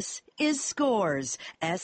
This is Scores,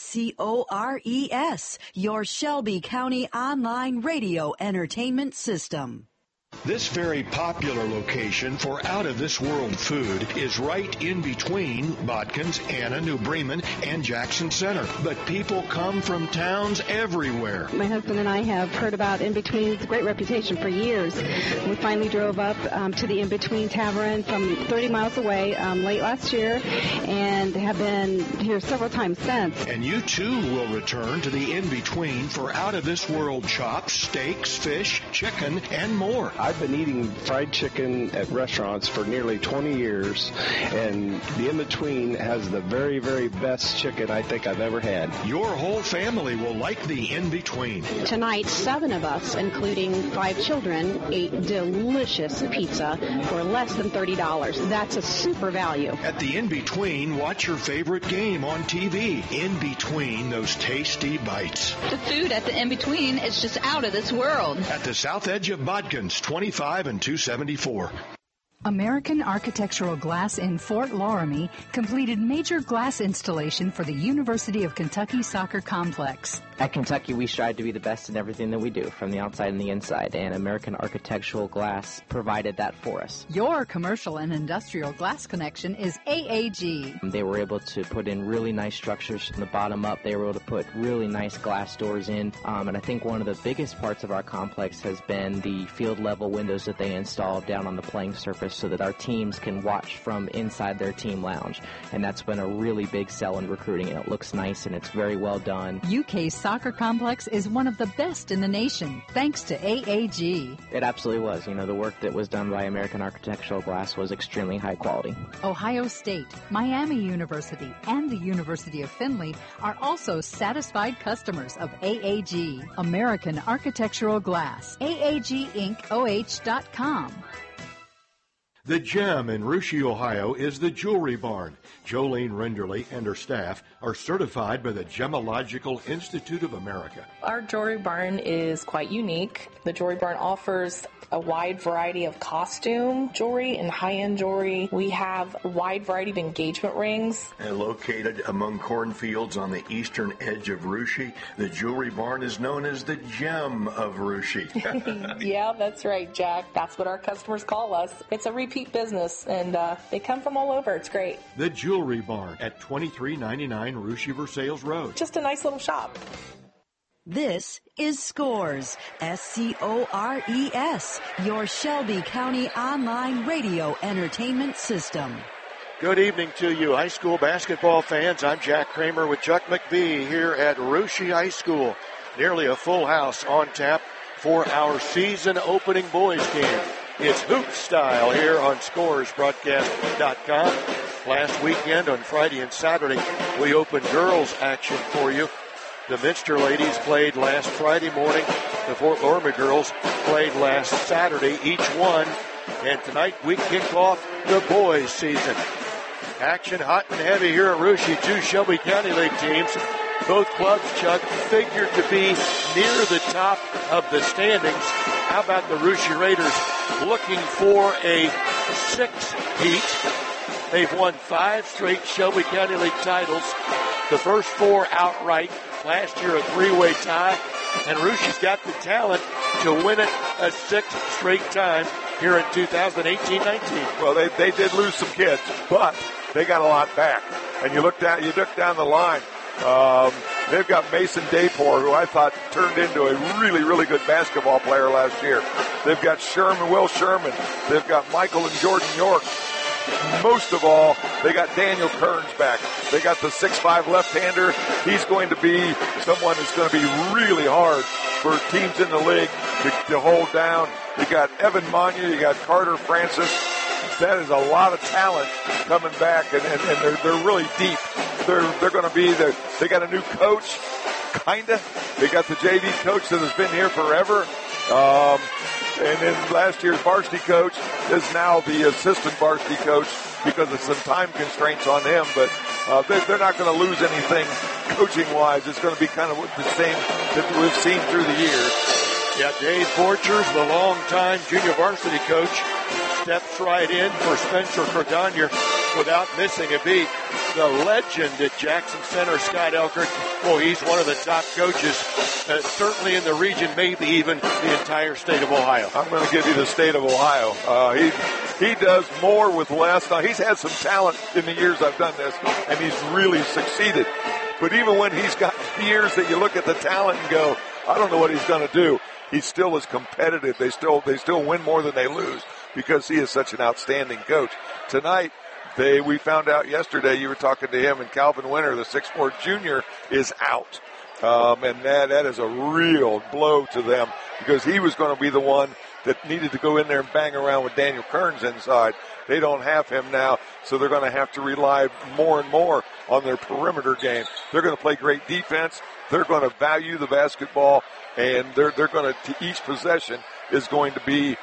SCORES, your Shelby County online radio entertainment system. This very popular location for out-of-this-world food is right in between Botkins, Anna, New Bremen, and Jackson Center. But people come from towns everywhere. My husband and I have heard about In Between. It's a great reputation for years. We finally drove up to the In Between Tavern from 30 miles away late last year and have been here several times since. And you, too, will return to the In Between for out-of-this-world chops, steaks, fish, chicken, and more. I've been eating fried chicken at restaurants for nearly 20 years, and the In-Between has the very, very best chicken I think I've ever had. Your whole family will like the In-Between. Tonight, 7 of us, including 5 children, ate delicious pizza for less than $30. That's a super value. At the In-Between, watch your favorite game on TV. In between those tasty bites. The food at the In-Between is just out of this world. At the south edge of Botkins, 25 and 274. American Architectural Glass in Fort Loramie completed major glass installation for the University of Kentucky Soccer Complex. At Kentucky, we strive to be the best in everything that we do, from the outside and the inside, and American Architectural Glass provided that for us. Your commercial and industrial glass connection is AAG. They were able to put in really nice structures from the bottom up. They were able to put really nice glass doors in, and I think one of the biggest parts of our complex has been the field-level windows that they installed down on the playing surface so that our teams can watch from inside their team lounge, and that's been a really big sell in recruiting, and it looks nice and it's very well done. UK's soccer complex is one of the best in the nation, thanks to AAG. It absolutely was. You know, the work that was done by American Architectural Glass was extremely high quality. Ohio State, Miami University, and the University of Findlay are also satisfied customers of AAG, American Architectural Glass. AAGIncOH.com. The Gem in Russia, Ohio is the Jewelry Barn. Jolene Renderly and her staff are certified by the Gemological Institute of America. Our Jewelry Barn is quite unique. The Jewelry Barn offers a wide variety of costume jewelry and high-end jewelry. We have a wide variety of engagement rings. And located among cornfields on the eastern edge of Russia, the Jewelry Barn is known as the Gem of Russia. Yeah, that's right, Jack. That's what our customers call us. It's a repeat business, and they come from all over. It's great. The Jewelry Barn at 2399 Russia Versailles Road. Just a nice little shop. This is Scores, SCORES, your Shelby County online radio entertainment system. Good evening to you, high school basketball fans. I'm Jack Kramer with Chuck McBee here at Russia High School. Nearly a full house on tap for our season opening boys game. It's hoop style here on ScoresBroadcast.com. Last weekend on Friday and Saturday, we opened girls action for you. The Minster ladies played last Friday morning. The Fort Loramie girls played last Saturday, each one. And tonight we kick off the boys' season. Action hot and heavy here at Russia. 2 Shelby County League teams. Both clubs, Chuck, figured to be near the top of the standings. How about the Russia Raiders looking for a 6-peat? They've won 5 straight Shelby County League titles. The first 4 outright. Last year, a 3-way tie. And Russia's got the talent to win it a 6th straight time here in 2018-19. Well, they did lose some kids, but they got a lot back. And you look down the line. They've got Mason Daypore, who I thought turned into a really, really good basketball player last year. They've got Will Sherman. They've got Michael and Jordan York. Most of all, they got Daniel Kearns back. They got the 6'5" left-hander. He's going to be someone who's going to be really hard for teams in the league to hold down. You got Evan Manya. You got Carter Francis. That is a lot of talent coming back, and they're really deep. They're going to be they got a new coach, kinda. They got the JV coach that has been here forever. And then last year's varsity coach is now the assistant varsity coach because of some time constraints on him. But they're not going to lose anything coaching-wise. It's going to be kind of the same that we've seen through the years. Yeah, Dave Borchers, the longtime junior varsity coach, steps right in for Spencer Cordonier. without missing a beat. The legend at Jackson Center, Scott Elkert, he's one of the top coaches, certainly in the region, maybe even the entire state of Ohio. I'm going to give you the state of Ohio. He does more with less. Now, he's had some talent in the years I've done this, and he's really succeeded. But even when he's got years that you look at the talent and go, I don't know what he's going to do, he still is competitive. They still win more than they lose because he is such an outstanding coach. Tonight, we found out yesterday, you were talking to him, and Calvin Winter, the 6'4" junior, is out. And that is a real blow to them because he was going to be the one that needed to go in there and bang around with Daniel Kearns inside. They don't have him now, so they're going to have to rely more and more on their perimeter game. They're going to play great defense. They're going to value the basketball, and they're going to each possession is going to be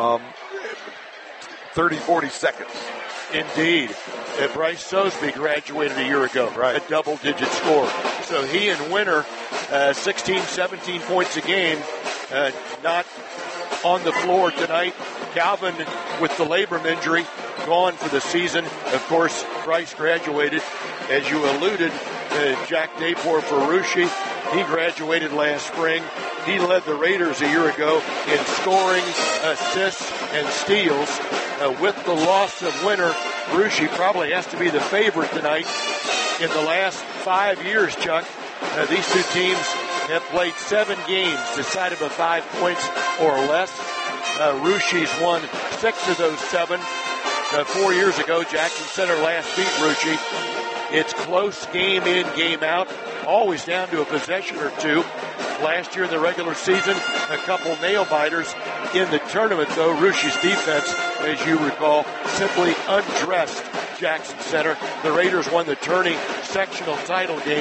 30, 40 seconds. Indeed. Bryce Sosby graduated a year ago, right. A double-digit score. So he and Winter, 16, 17 points a game, not on the floor tonight. Calvin, with the labrum injury, gone for the season. Of course, Bryce graduated. As you alluded, Jack Dapor for Russia. He graduated last spring. He led the Raiders a year ago in scoring, assists, and steals. With the loss of Winter, Russia probably has to be the favorite tonight. In the last 5 years, Chuck, these two teams have played 7 games decided by 5 points or less. Russia's won 6 of those 7. 4 years ago, Jackson Center last beat Russia. It's close game in, game out, always down to a possession or two. Last year in the regular season, a couple nail-biters. In the tournament, though, Russia's defense, as you recall, simply undressed Jackson Center. The Raiders won the tourney sectional title game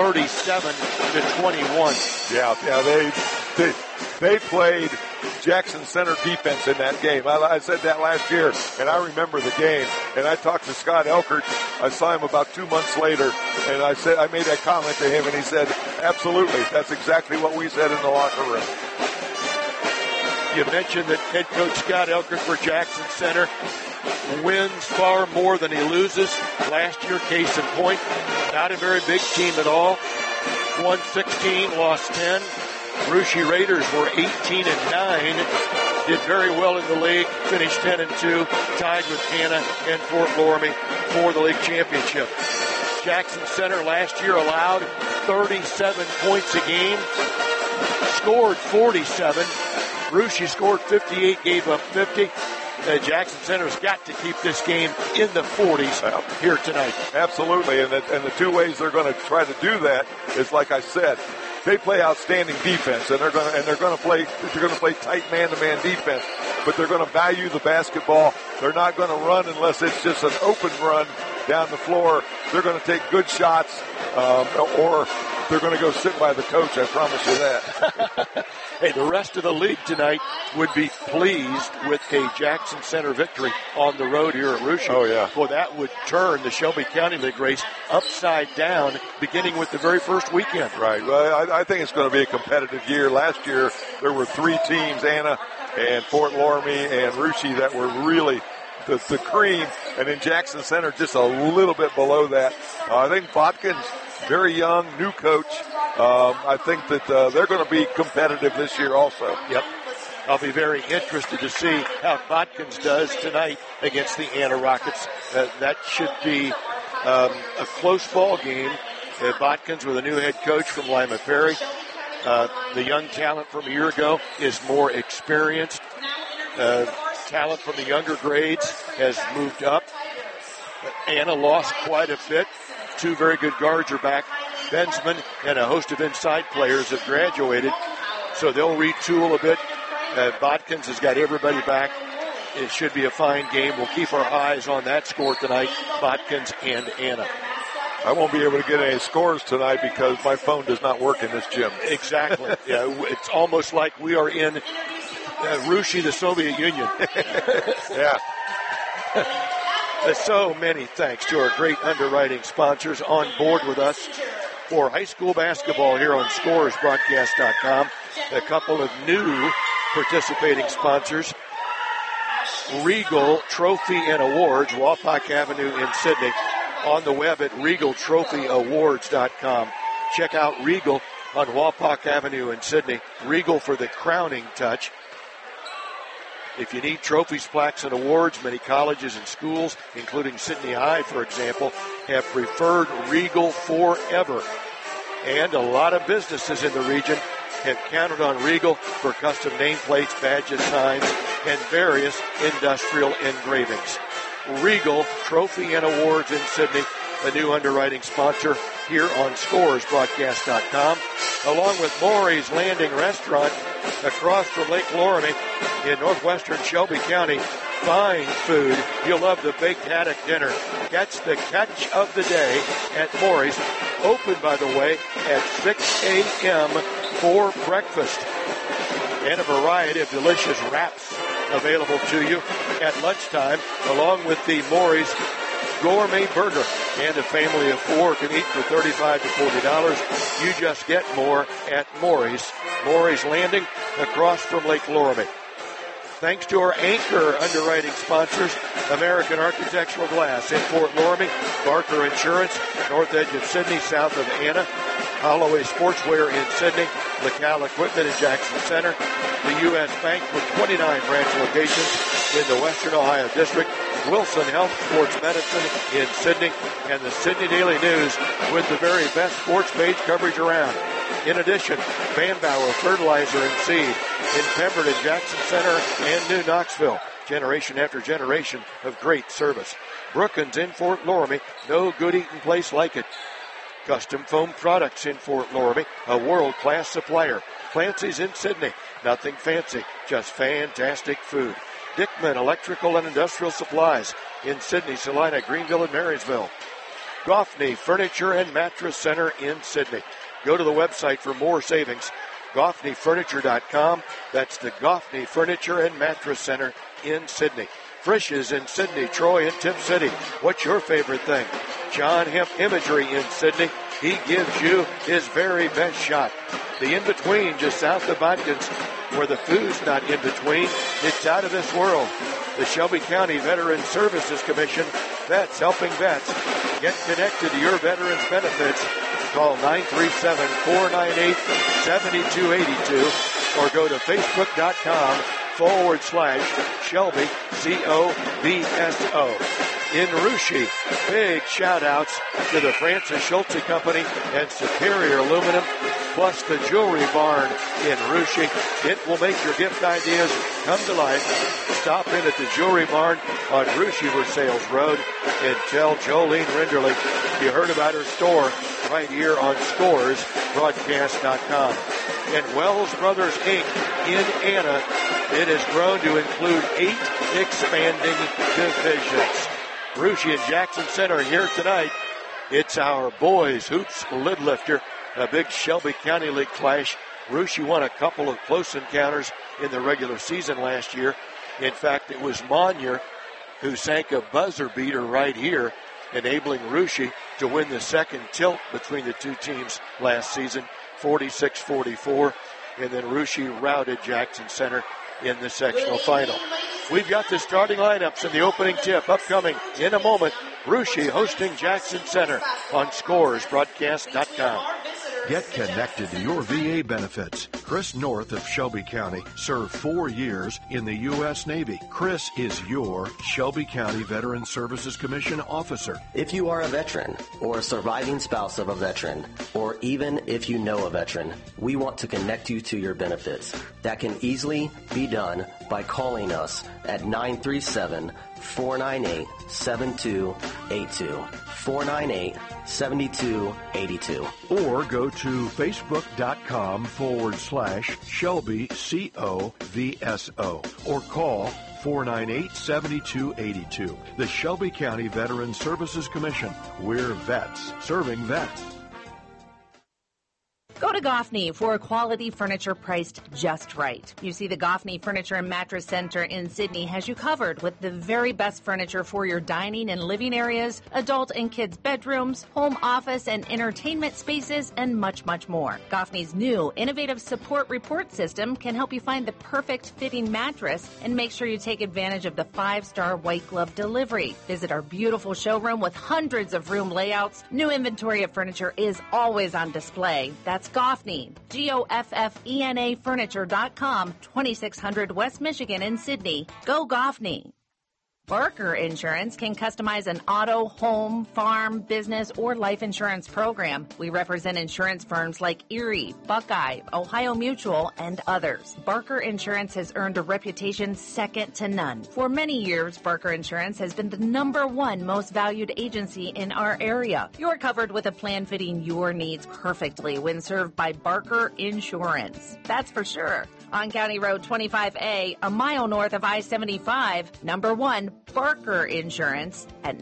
37-21. Yeah, they played Jackson Center defense in that game. I said that last year, and I remember the game. And I talked to Scott Elkert. I saw him about 2 months later, and I made that comment to him, and he said, absolutely, that's exactly what we said in the locker room. You mentioned that head coach Scott Elkert for Jackson Center wins far more than he loses. Last year, case in point, not a very big team at all. Won 16, lost 10. Russia Raiders were 18-9, did very well in the league, finished 10-2, tied with Anna and Fort Loramie for the league championship. Jackson Center last year allowed 37 points a game, scored 47. Russia scored 58, gave up 50. Jackson Center's got to keep this game in the 40s here tonight. Absolutely, and the two ways they're going to try to do that is, like I said, they play outstanding defense, and they're going to play tight man-to-man defense. But they're going to value the basketball. They're not going to run unless it's just an open run down the floor. They're going to take good shots, or they're going to go sit by the coach. I promise you that. Hey, the rest of the league tonight would be pleased with a Jackson Center victory on the road here at Russia. Oh, yeah. Well, that would turn the Shelby County League race upside down, beginning with the very first weekend. Right. Well, I think it's going to be a competitive year. Last year, there were 3 teams, Anna and Fort Loramie and Russia, that were really the cream. And in Jackson Center, just a little bit below that. I think Botkins, very young, new coach. I think that they're going to be competitive this year also. Yep. I'll be very interested to see how Botkins does tonight against the Anna Rockets. That should be a close ball game. Botkins with a new head coach from Lima Perry. The young talent from a year ago is more experienced. Talent from the younger grades has moved up. Anna lost quite a bit. 2 very good guards are back. Bensman and a host of inside players have graduated, so they'll retool a bit. Botkins has got everybody back. It should be a fine game. We'll keep our eyes on that score tonight, Botkins and Anna. I won't be able to get any scores tonight because my phone does not work in this gym. Exactly. Yeah, it's almost like we are in Russia, the Soviet Union. Yeah. So many thanks to our great underwriting sponsors on board with us for high school basketball here on ScoresBroadcast.com. A couple of new participating sponsors. Regal Trophy and Awards, Wapak Avenue in Sydney. On the web at regaltrophyawards.com. Check out Regal on Wapak Avenue in Sydney. Regal for the crowning touch. If you need trophies, plaques, and awards, many colleges and schools, including Sydney High, for example, have preferred Regal forever. And a lot of businesses in the region have counted on Regal for custom nameplates, badges, signs, and various industrial engravings. Regal Trophy and Awards in Sydney, a new underwriting sponsor here on ScoresBroadcast.com, along with Maury's Landing Restaurant across from Lake Loramie in northwestern Shelby County. Fine food. You'll love the baked haddock dinner. That's the catch of the day at Maury's. Open, by the way, at 6 a.m. for breakfast. And a variety of delicious wraps available to you at lunchtime, along with the Maury's Gourmet Burger. And a family of four can eat for $35 to $40. You just get more at Maury's. Maury's Landing across from Lake Loramie. Thanks to our anchor underwriting sponsors, American Architectural Glass in Fort Loramie, Barker Insurance, north edge of Sydney, south of Anna, Holloway Sportswear in Sydney, LaCal Equipment in Jackson Center, the U.S. Bank with 29 branch locations in the Western Ohio District, Wilson Health Sports Medicine in Sydney, and the Sydney Daily News with the very best sports page coverage around. In addition, Van Bauer Fertilizer and Seed in Pemberton, Jackson Center, and New Knoxville. Generation after generation of great service. Brookins in Fort Loramie, no good eating place like it. Custom Foam Products in Fort Loramie, a world-class supplier. Clancy's in Sydney, nothing fancy, just fantastic food. Dickman Electrical and Industrial Supplies in Sydney, Salina, Greenville, and Marysville. Goffney Furniture and Mattress Center in Sydney. Go to the website for more savings, GoffneyFurniture.com. That's the Goffney Furniture and Mattress Center in Sydney. Frisch's in Sydney, Troy, and Tip City. What's your favorite thing? John Hemp Imagery in Sydney. He gives you his very best shot. The in-between just south of Watkins, where the food's not in between, it's out of this world. The Shelby County Veterans Services Commission, Vets Helping Vets. Get connected to your veterans benefits. Call 937-498-7282 or go to Facebook.com/Shelby, COVSO. In Russia, big shout-outs to the Francis Schultze Company and Superior Aluminum, plus the Jewelry Barn in Russia. It will make your gift ideas come to life. Stop in at the Jewelry Barn on Russia Versailles Road and tell Jolene Rinderly you heard about her store right here on ScoresBroadcast.com. And Wells Brothers, Inc. in Anna, it has grown to include 8 expanding divisions. Russia and Jackson Center here tonight. It's our boys hoops lid lifter, a big Shelby County League clash. Russia won a couple of close encounters in the regular season last year. In fact, it was Monier who sank a buzzer beater right here, enabling Russia to win the second tilt between the two teams last season, 46-44. And then Russia routed Jackson Center in the sectional final. We've got the starting lineups in the opening tip upcoming in a moment. Russia hosting Jackson Center on ScoresBroadcast.com. Get connected to your VA benefits. Chris North of Shelby County served 4 years in the U.S. Navy. Chris is your Shelby County Veteran Services Commission officer. If you are a veteran or a surviving spouse of a veteran, or even if you know a veteran, we want to connect you to your benefits. That can easily be done by calling us at 937-498-7282. 498-7282. Or go to Facebook.com/Shelby COVSO or call 498-7282. The Shelby County Veteran Services Commission. We're vets serving vets. Go to Goffney for quality furniture priced just right. You see, the Goffney Furniture and Mattress Center in Sydney has you covered with the very best furniture for your dining and living areas, adult and kids' bedrooms, home office and entertainment spaces, and much, much more. Goffney's new innovative support report system can help you find the perfect fitting mattress and make sure you take advantage of the 5-star white glove delivery. Visit our beautiful showroom with hundreds of room layouts. New inventory of furniture is always on display. That's Goffney, Goffena Furniture.com, 2600 West Michigan in Sydney. Go Goffney. Barker Insurance can customize an auto, home, farm, business, or life insurance program. We represent insurance firms like Erie, Buckeye, Ohio Mutual, and others. Barker Insurance has earned a reputation second to none. For many years, Barker Insurance has been the #1 most valued agency in our area. You're covered with a plan fitting your needs perfectly when served by Barker Insurance. That's for sure. On County Road 25A, a mile north of I-75, #1, Barker Insurance at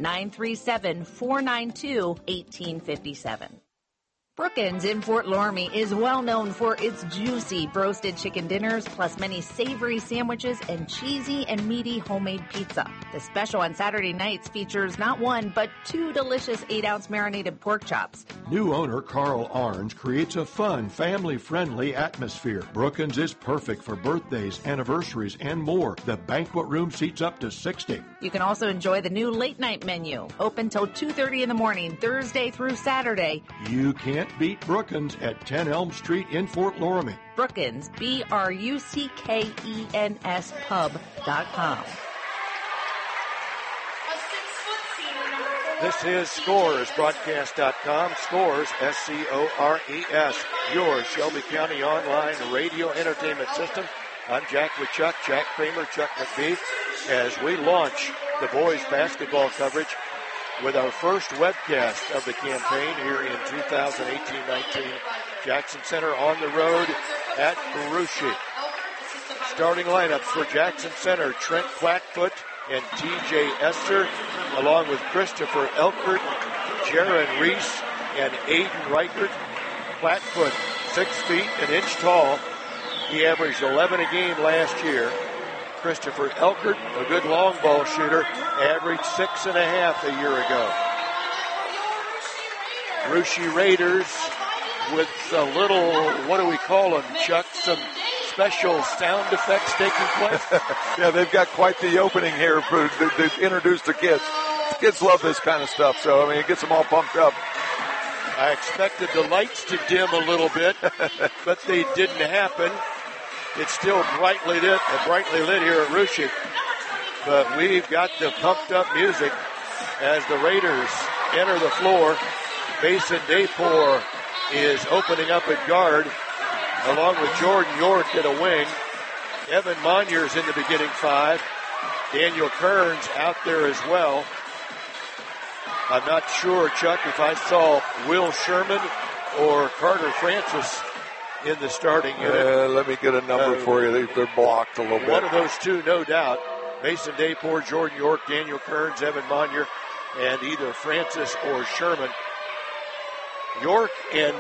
937-492-1857. Brookins in Fort Loramie is well known for its juicy broasted chicken dinners, plus many savory sandwiches and cheesy and meaty homemade pizza. The special on Saturday nights features not one, but 2 delicious 8-ounce marinated pork chops. New owner Carl Arns creates a fun, family-friendly atmosphere. Brookins is perfect for birthdays, anniversaries, and more. The banquet room seats up to 60. You can also enjoy the new late-night menu, open till 2:30 in the morning, Thursday through Saturday. You can't beat Brookins at 10 Elm Street in Fort Loramie. Brookins, BRUCKENS pub.com. This is Scores, broadcast.com. Scores, SCORES, your Shelby County online radio entertainment system. I'm Jack with Chuck Kramer, Chuck McBee, as we launch the boys basketball coverage with our first webcast of the campaign here in 2018-19. Jackson Center on the road at Russia. Starting lineups for Jackson Center: Trent Plattfoot and TJ Esther, along with Christopher Elkert, Jaron Reese, and Aiden Reichert. Plattfoot, 6 feet, an inch tall. He averaged 11 a game last year. Christopher Elkert, a good long ball shooter, averaged 6.5 a year ago. Russia Raiders with a little, what do we call them, Chuck? Some special sound effects taking place? Yeah, they've got quite the opening here to introduce the kids. The kids love this kind of stuff, so, I mean, it gets them all pumped up. I expected the lights to dim a little bit, but they didn't happen. It's still brightly lit here at Russia. But we've got the pumped up music as the Raiders enter the floor. Mason Daypore is opening up at guard, along with Jordan York at a wing. Evan Monier's in the beginning 5. Daniel Kearns out there as well. I'm not sure, Chuck, if I saw Will Sherman or Carter Francis in the starting unit. Let me get a number for you. They're blocked a little bit. One of those two, no doubt. Mason Daypore, Jordan York, Daniel Kearns, Evan Monier, and either Francis or Sherman. York and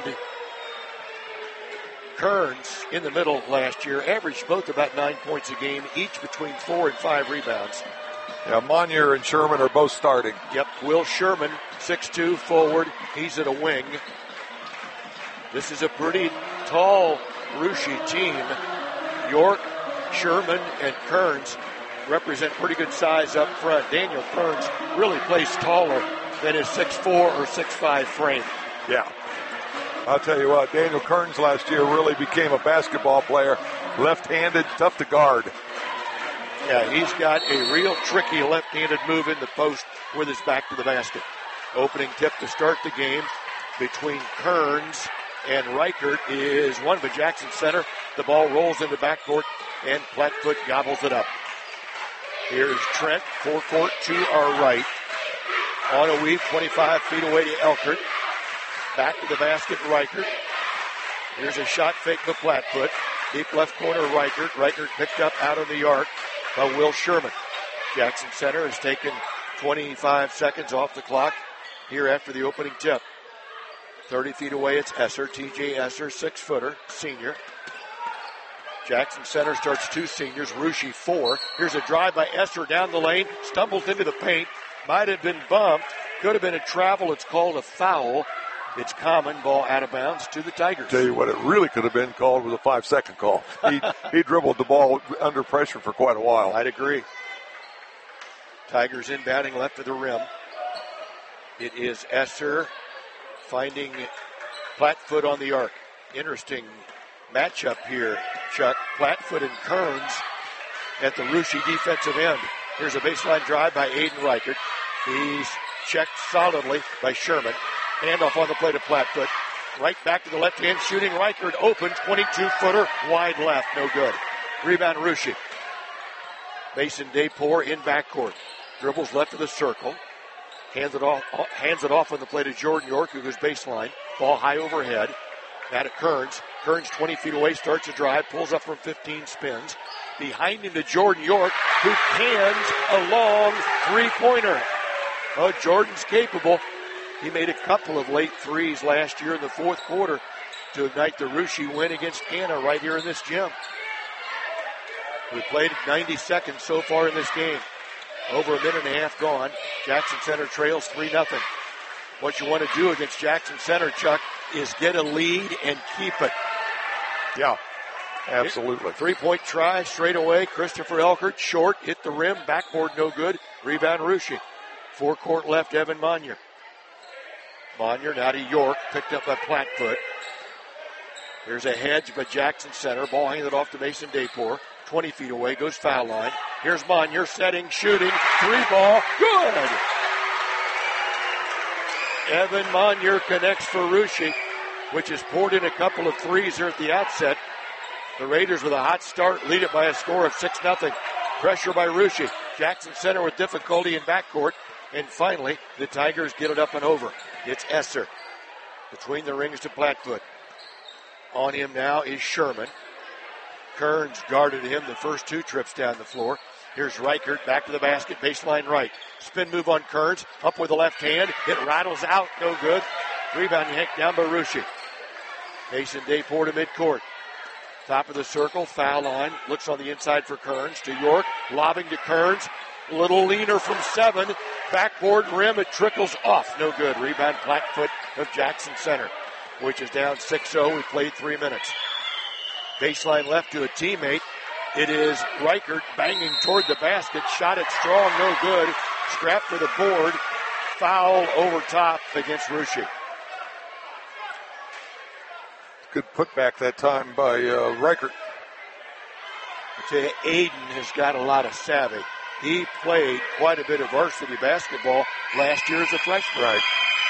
Kearns in the middle last year averaged both about 9 points a game, each between 4 and 5 rebounds. Yeah, Monier and Sherman are both starting. Yep, Will Sherman, 6'2", forward. He's at a wing. This is a pretty tall Russia team. York, Sherman, and Kearns represent pretty good size up front. Daniel Kearns really plays taller than his 6'4" or 6'5" frame. Yeah. I'll tell you what, Daniel Kearns last year really became a basketball player. Left-handed, tough to guard. Yeah, he's got a real tricky left-handed move in the post with his back to the basket. Opening tip to start the game between Kearns and Reichert is one by Jackson Center. The ball rolls into backcourt, and Plattfoot gobbles it up. Here's Trent, forecourt to our right. On a weave, 25 feet away to Elkert. Back to the basket, Reichert. Here's a shot fake to Plattfoot. Deep left corner, Reichert. Reichert picked up out of the arc by Will Sherman. Jackson Center has taken 25 seconds off the clock here after the opening tip. 30 feet away, it's Esser. TJ Esser, 6-footer, senior. Jackson Center starts 2 seniors. Russia 4. Here's a drive by Esser down the lane. Stumbles into the paint. Might have been bumped. Could have been a travel. It's called a foul. It's common. Ball out of bounds to the Tigers. Tell you what, it really could have been called with a 5-second call. He dribbled the ball under pressure for quite a while. I'd agree. Tigers inbounding left of the rim. It is Esser finding Plattfoot on the arc. Interesting matchup here, Chuck. Plattfoot and Kearns at the Russia defensive end. Here's a baseline drive by Aiden Reichert. He's checked solidly by Sherman. Handoff on the plate of Plattfoot. Right back to the left hand shooting. Reichert open, 22-footer, wide left, no good. Rebound Russia. Mason Daypor in backcourt. Dribbles left of the circle. Hands it off on the plate of Jordan York, who goes baseline. Ball high overhead. Now to Kearns. Kearns 20 feet away, starts a drive, pulls up from 15, spins. Behind him to Jordan York, who cans a long three-pointer. Oh, Jordan's capable. He made a couple of late threes last year in the fourth quarter to ignite the Russia win against Anna right here in this gym. We played 90 seconds so far in this game. Over a minute and a half gone. Jackson Center trails 3-0. What you want to do against Jackson Center, Chuck, is get a lead and keep it. Yeah, absolutely. 3-point try straight away. Christopher Elkert, short, hit the rim, backboard no good. Rebound Russia. Forecourt left, Evan Monier. Monier now to York, picked up by Plattfoot. Here's a hedge by Jackson Center. Ball handed off to Mason Daypor. 20 feet away, goes foul line. Here's Monier setting, shooting, 3-ball, good! Evan Monier connects for Russia, which has poured in a couple of threes here at the outset. The Raiders with a hot start, lead it by a score of 6-0. Pressure by Russia. Jackson Center with difficulty in backcourt. And finally, the Tigers get it up and over. It's Esser. Between the rings to Plattfoot. On him now is Sherman. Kearns guarded him the first 2 trips down the floor. Here's Reichert back to the basket, baseline right. Spin move on Kearns, up with the left hand. It rattles out, no good. Rebound yanked down by Russia. Mason Daypor to midcourt. Top of the circle, foul line. Looks on the inside for Kearns to York. Lobbing to Kearns. A little leaner from 7. Backboard rim, it trickles off. No good. Rebound Plattfoot of Jackson Center, which is down 6-0. We played 3 minutes. Baseline left to a teammate. It is Reichert banging toward the basket. Shot it strong, no good. Scrap for the board. Foul over top against Russia. Good putback that time by Reichert. I tell you, Aiden has got a lot of savvy. He played quite a bit of varsity basketball last year as a freshman. Right.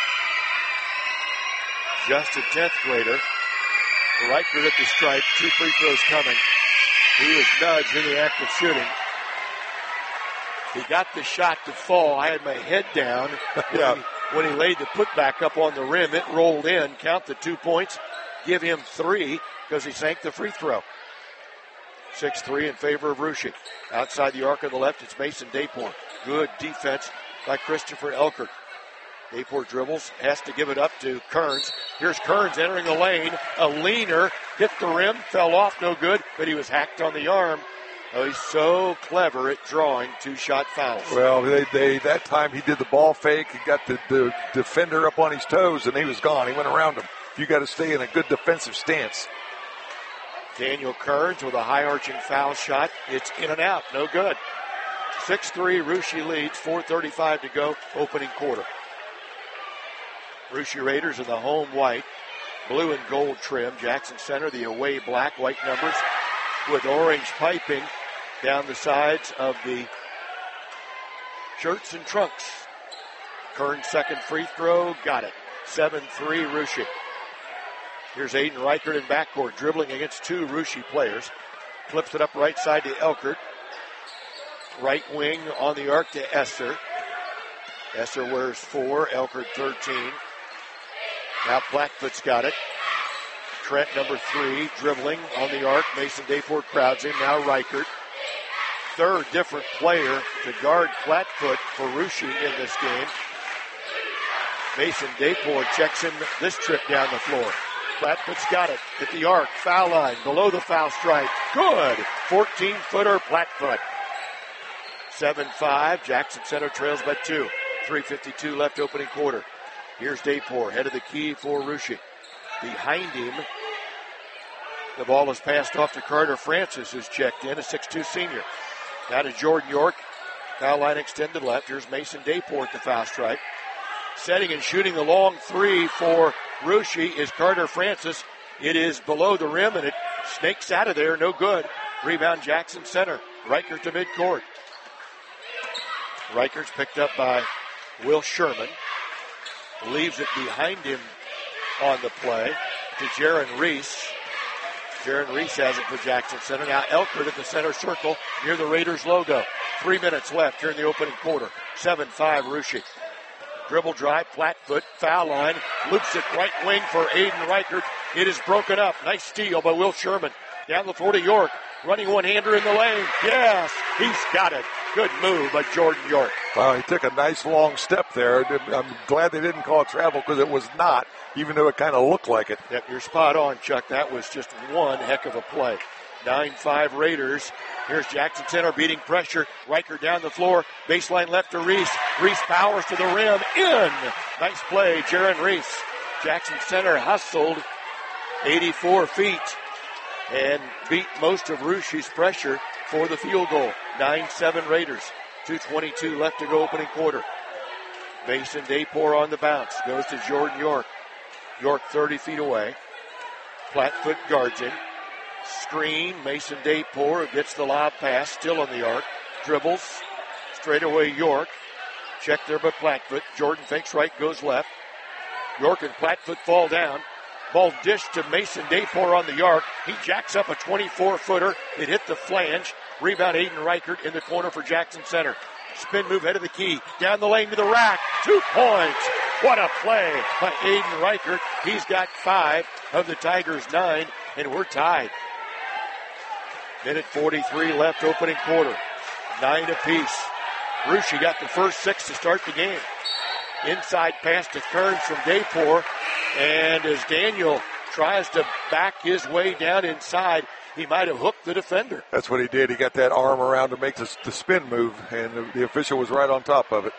Just a 10th grader. Reichert at the stripe. 2 free throws coming. He was nudged in the act of shooting. He got the shot to fall. I had my head down. When he laid the putback up on the rim, it rolled in. Count the 2 points. Give him 3 because he sank the free throw. 6-3 in favor of Russia. Outside the arc on the left, it's Mason Daypor. Good defense by Christopher Elkert. Daypor dribbles, has to give it up to Kearns. Here's Kearns entering the lane. A leaner, hit the rim, fell off, no good, but he was hacked on the arm. Oh, he's so clever at drawing 2-shot fouls. Well, they that time he did the ball fake. He got the defender up on his toes, and he was gone. He went around him. You got to stay in a good defensive stance. Daniel Kearns with a high-arching foul shot. It's in and out, no good. 6-3, Russia leads, 4:35 to go, opening quarter. Russia Raiders in the home white, blue and gold trim. Jackson Center, the away black, white numbers with orange piping down the sides of the shirts and trunks. Kearns' second free throw, got it. 7-3, Russia. Here's Aiden Reichert in backcourt, dribbling against 2 Russia players. Flips it up right side to Elkert. Right wing on the arc to Esser. Esser wears 4, Elkert 13. Now Plattfoot's got it. Trent, number 3, dribbling on the arc. Mason Dayport crowds him. Now Reichert. Third different player to guard Plattfoot for Russia in this game. Mason Dayport checks in this trip down the floor. Plattfoot's got it at the arc, foul line, below the foul stripe. Good. 14-footer Plattfoot. 7-5. Jackson Center trails by 2. 3:52 left opening quarter. Here's Dayport, head of the key for Russia. Behind him, the ball is passed off to Carter Francis, who's checked in, a 6'2 senior. Now to Jordan York. Foul line extended left. Here's Mason Dayport at the foul stripe. Setting and shooting the long three for Russia is Carter Francis. It is below the rim, and it snakes out of there. No good. Rebound Jackson Center. Reichert to midcourt. Reichert's picked up by Will Sherman. Leaves it behind him on the play to Jaron Reese. Jaron Reese has it for Jackson Center. Now Elkert at the center circle near the Raiders logo. 3 minutes left here in the opening quarter. 7-5 Russia. Dribble drive, Plattfoot, foul line, loops it right wing for Aiden Reichert. It is broken up. Nice steal by Will Sherman. Down the floor to York. Running one-hander in the lane. Yes, he's got it. Good move by Jordan York. Well, he took a nice long step there. I'm glad they didn't call it travel because it was not, even though it kind of looked like it. Yep, you're spot on, Chuck. That was just one heck of a play. 9-5 Raiders. Here's Jackson Center beating pressure. Reichert down the floor. Baseline left to Reese. Reese powers to the rim. In. Nice play, Jaron Reese. Jackson Center hustled 84 feet and beat most of Russia's pressure for the field goal. 9-7 Raiders. 2:22 left to go opening quarter. Mason Dayport on the bounce. Goes to Jordan York. York 30 feet away. Plattfoot guards him. Screen. Mason Dayport gets the lob pass. Still on the arc. Dribbles. Straight away York. Check there by Plattfoot. Jordan fakes right, goes left. York and Plattfoot fall down. Ball dished to Mason Dayport on the arc. He jacks up a 24-footer. It hit the flange. Rebound Aiden Reichert in the corner for Jackson Center. Spin move head of the key. Down the lane to the rack. 2 points. What a play by Aiden Reichert. He's got 5 of the Tigers' 9, and we're tied. Minute 43 left opening quarter. 9 apiece. Russia got the first 6 to start the game. Inside pass to Kearns from Dayport. And as Daniel tries to back his way down inside, he might have hooked the defender. That's what he did. He got that arm around to make the spin move, and the official was right on top of it.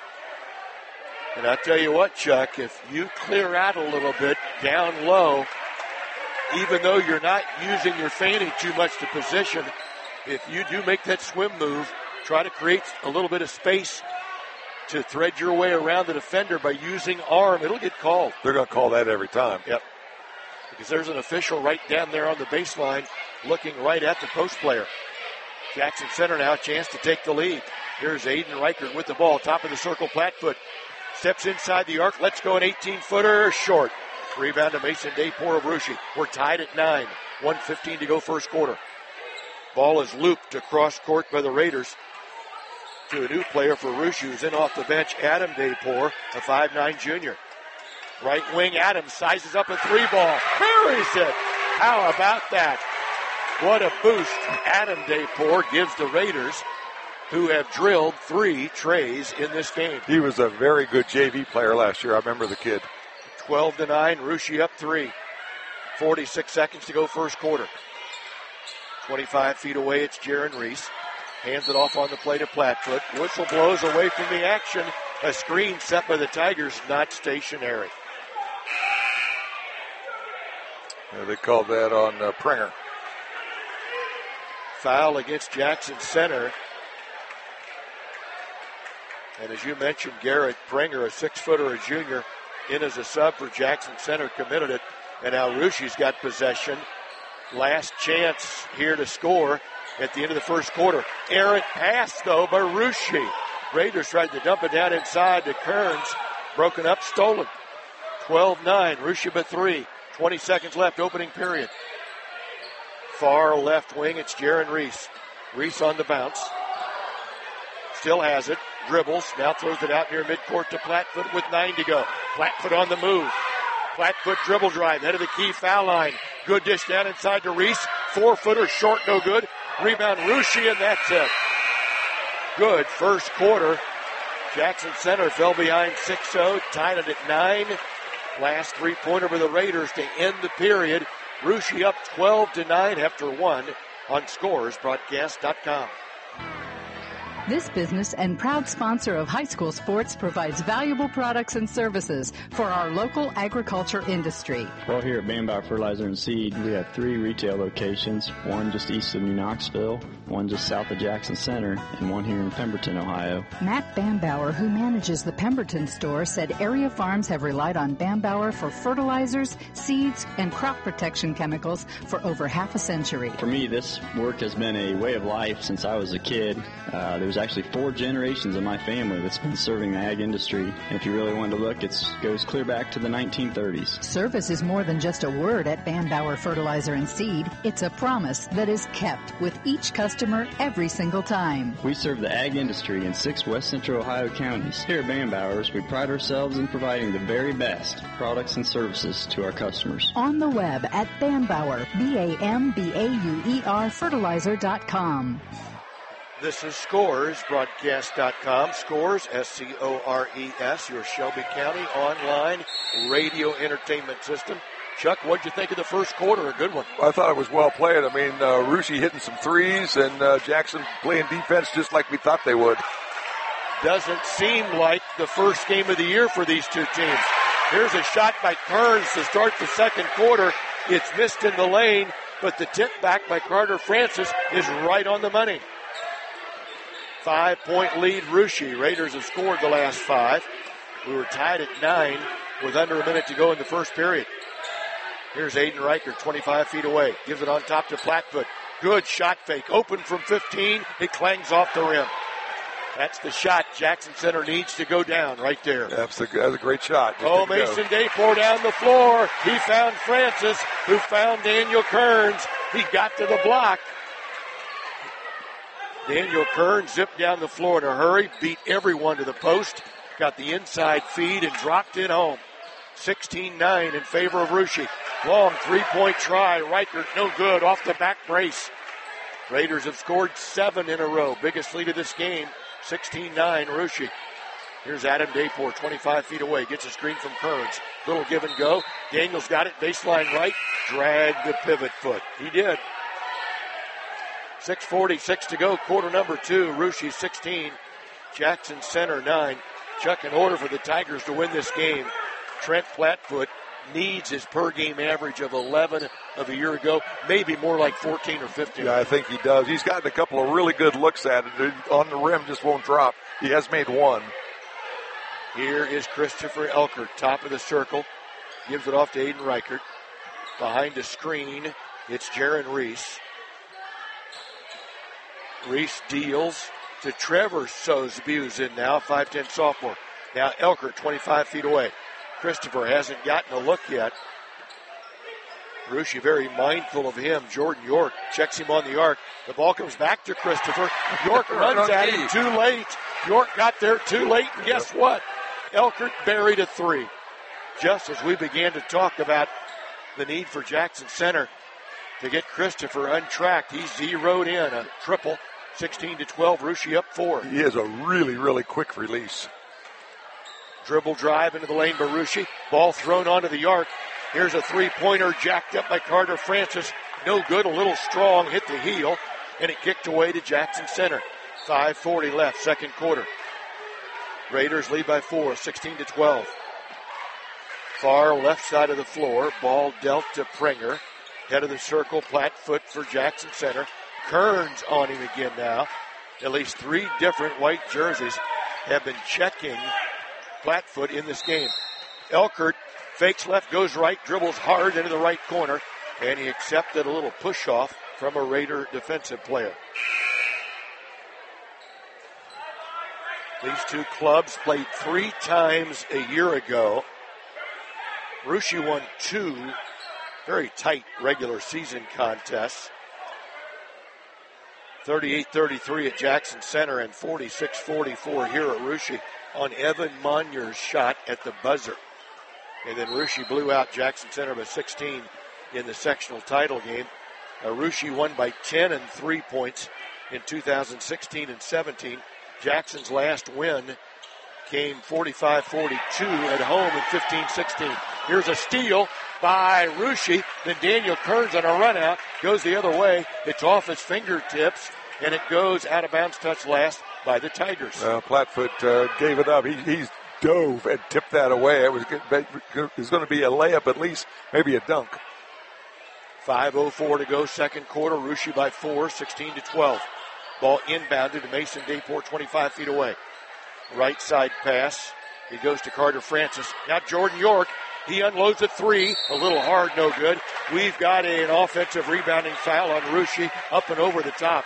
And I tell you what, Chuck, if you clear out a little bit down low, even though you're not using your feinting too much to position, if you do make that swim move, try to create a little bit of space to thread your way around the defender by using arm, it'll get called. They're going to call that every time. Yep. Because there's an official right down there on the baseline looking right at the post player. Jackson Center now a chance to take the lead. Here's Aiden Reichert with the ball, top of the circle, Plattfoot. Steps inside the arc, let's go an 18-footer, short. Rebound to Mason Dayport of Russia. We're tied at 9. 1:15 to go first quarter. Ball is looped across court by the Raiders to a new player for Russia who's in off the bench, Adam Dayport, a 5'9 junior. Right wing, Adams sizes up a 3-ball. Buries it. How about that? What a boost Adam Dayport gives the Raiders, who have drilled 3 trays in this game. He was a very good JV player last year. I remember the kid. 12-9, Russia up 3. 46 seconds to go first quarter. 25 feet away, it's Jaron Reese. Hands it off on the play to Plattfoot. Whistle blows away from the action. A screen set by the Tigers, not stationary. Yeah, they called that on Pringer. Foul against Jackson Center. And as you mentioned, Garrett Pringer, a 6-footer, a junior, in as a sub for Jackson Center, committed it. And now Russia's got possession. Last chance here to score at the end of the first quarter. Errant pass, though, by Russia. Raiders tried to dump it down inside to Kearns. Broken up, stolen. 12-9, Russia by 3. 20 seconds left, opening period. Far left wing, it's Jaron Reese. Reese on the bounce. Still has it. Dribbles. Now throws it out near midcourt to Plattfoot with 9 to go. Plattfoot on the move. Plattfoot dribble drive. Head of the key foul line. Good dish down inside to Reese. 4-footer short, no good. Rebound Russia, and that's it. Good first quarter Jackson Center fell behind 6-0, tied it at 9. Last three-pointer for the Raiders to end the period. Russia up 12-9 after 1 on scoresbroadcast.com. This business and proud sponsor of high school sports provides valuable products and services for our local agriculture industry. Well, here at Bambauer Fertilizer and Seed, we have 3 retail locations, one just east of New Knoxville, one just south of Jackson Center, and one here in Pemberton, Ohio. Matt Bambauer, who manages the Pemberton store, said area farms have relied on Bambauer for fertilizers, seeds, and crop protection chemicals for over half a century. For me, this work has been a way of life since I was a kid. There's actually 4 generations of my family that's been serving the ag industry. And if you really want to look, it goes clear back to the 1930s. Service is more than just a word at Bambauer Fertilizer and Seed. It's a promise that is kept with each customer every single time. We serve the ag industry in 6 west central Ohio counties. Here at Bambauer's, we pride ourselves in providing the very best products and services to our customers. On the web at Bambauer, BAMBAUER fertilizer.com. This is scoresbroadcast.com. Scores, SCORES, your Shelby County online radio entertainment system. Chuck, what'd you think of the first quarter? A good one. I thought it was well played. I mean, Russia hitting some threes and Jackson playing defense just like we thought they would. Doesn't seem like the first game of the year for these two teams. Here's a shot by Kearns to start the second quarter. It's missed in the lane, but the tip back by Carter Francis is right on the money. 5-point lead, Russia. Raiders have scored the last 5. We were tied at 9 with under a minute to go in the first period. Here's Aiden Reichert, 25 feet away. Gives it on top to Flatfoot. Good shot fake. Open from 15. It clangs off the rim. That's the shot Jackson Center needs to go down right there. That's a great shot. Oh, Mason Dayport down the floor. He found Francis, who found Daniel Kearns. He got to the block. Daniel Kearns zipped down the floor in a hurry, beat everyone to the post, got the inside feed, and dropped it home. 16-9 in favor of Russia. Long three-point try. Reichert, no good, off the back brace. Raiders have scored 7 in a row. Biggest lead of this game, 16-9, Russia. Here's Adam Dayport, 25 feet away. Gets a screen from Kearns. Little give and go. Daniels got it, baseline right. Dragged the pivot foot. He did. 6:46 to go, quarter number 2. Russia 16, Jackson Center 9. Chuck, in order for the Tigers to win this game, Trent Flatfoot needs his per-game average of 11 of a year ago, maybe more like 14 or 15. Yeah, I think he does. He's gotten a couple of really good looks at it. On the rim, just won't drop. He has made one. Here is Christopher Elkert, top of the circle. Gives it off to Aiden Reichert. Behind the screen, it's Jaron Reese. Reese deals to Trevor Soesbuse in now, 5'10 sophomore. Now Elkert, 25 feet away. Christopher hasn't gotten a look yet. Russia very mindful of him. Jordan York checks him on the arc. The ball comes back to Christopher. York runs at him too late. York got there too late, and guess what? Elkert buried a 3. Just as we began to talk about the need for Jackson Center to get Christopher untracked, he zeroed in a triple. 16-12, Russia up 4. He has a really, really quick release. Dribble drive into the lane by Russia. Ball thrown onto the arc. Here's a three-pointer jacked up by Carter Francis. No good, a little strong, hit the heel, and it kicked away to Jackson Center. 5:40 left, second quarter. Raiders lead by 4, 16-12. Far left side of the floor, ball dealt to Pringer. Head of the circle, Flatfoot for Jackson Center. Kearns on him again now. At least 3 different white jerseys have been checking Flatfoot in this game. Elkert fakes left, goes right, dribbles hard into the right corner, and he accepted a little push-off from a Raider defensive player. These two clubs played 3 times a year ago. Russia won 2 very tight regular season contests. 38-33 at Jackson Center and 46-44 here at Russia on Evan Monier's shot at the buzzer. And then Russia blew out Jackson Center by 16 in the sectional title game. Russia won by 10 and 3 points in 2016 and 17. Jackson's last win became 45-42 at home in 15-16. Here's a steal by Russia. Then Daniel Kearns on a run out. Goes the other way. It's off his fingertips, and it goes out of bounds, touch last by the Tigers. Plattfoot gave it up. He's dove and tipped that away. It was going to be a layup at least, maybe a dunk. 5:04 to go, second quarter. Russia by 4, 16-12. Ball inbounded to Mason Dayport, 25 feet away. Right side pass. He goes to Carter Francis. Now Jordan York. He unloads a three. A little hard, no good. We've got an offensive rebounding foul on Russia up and over the top.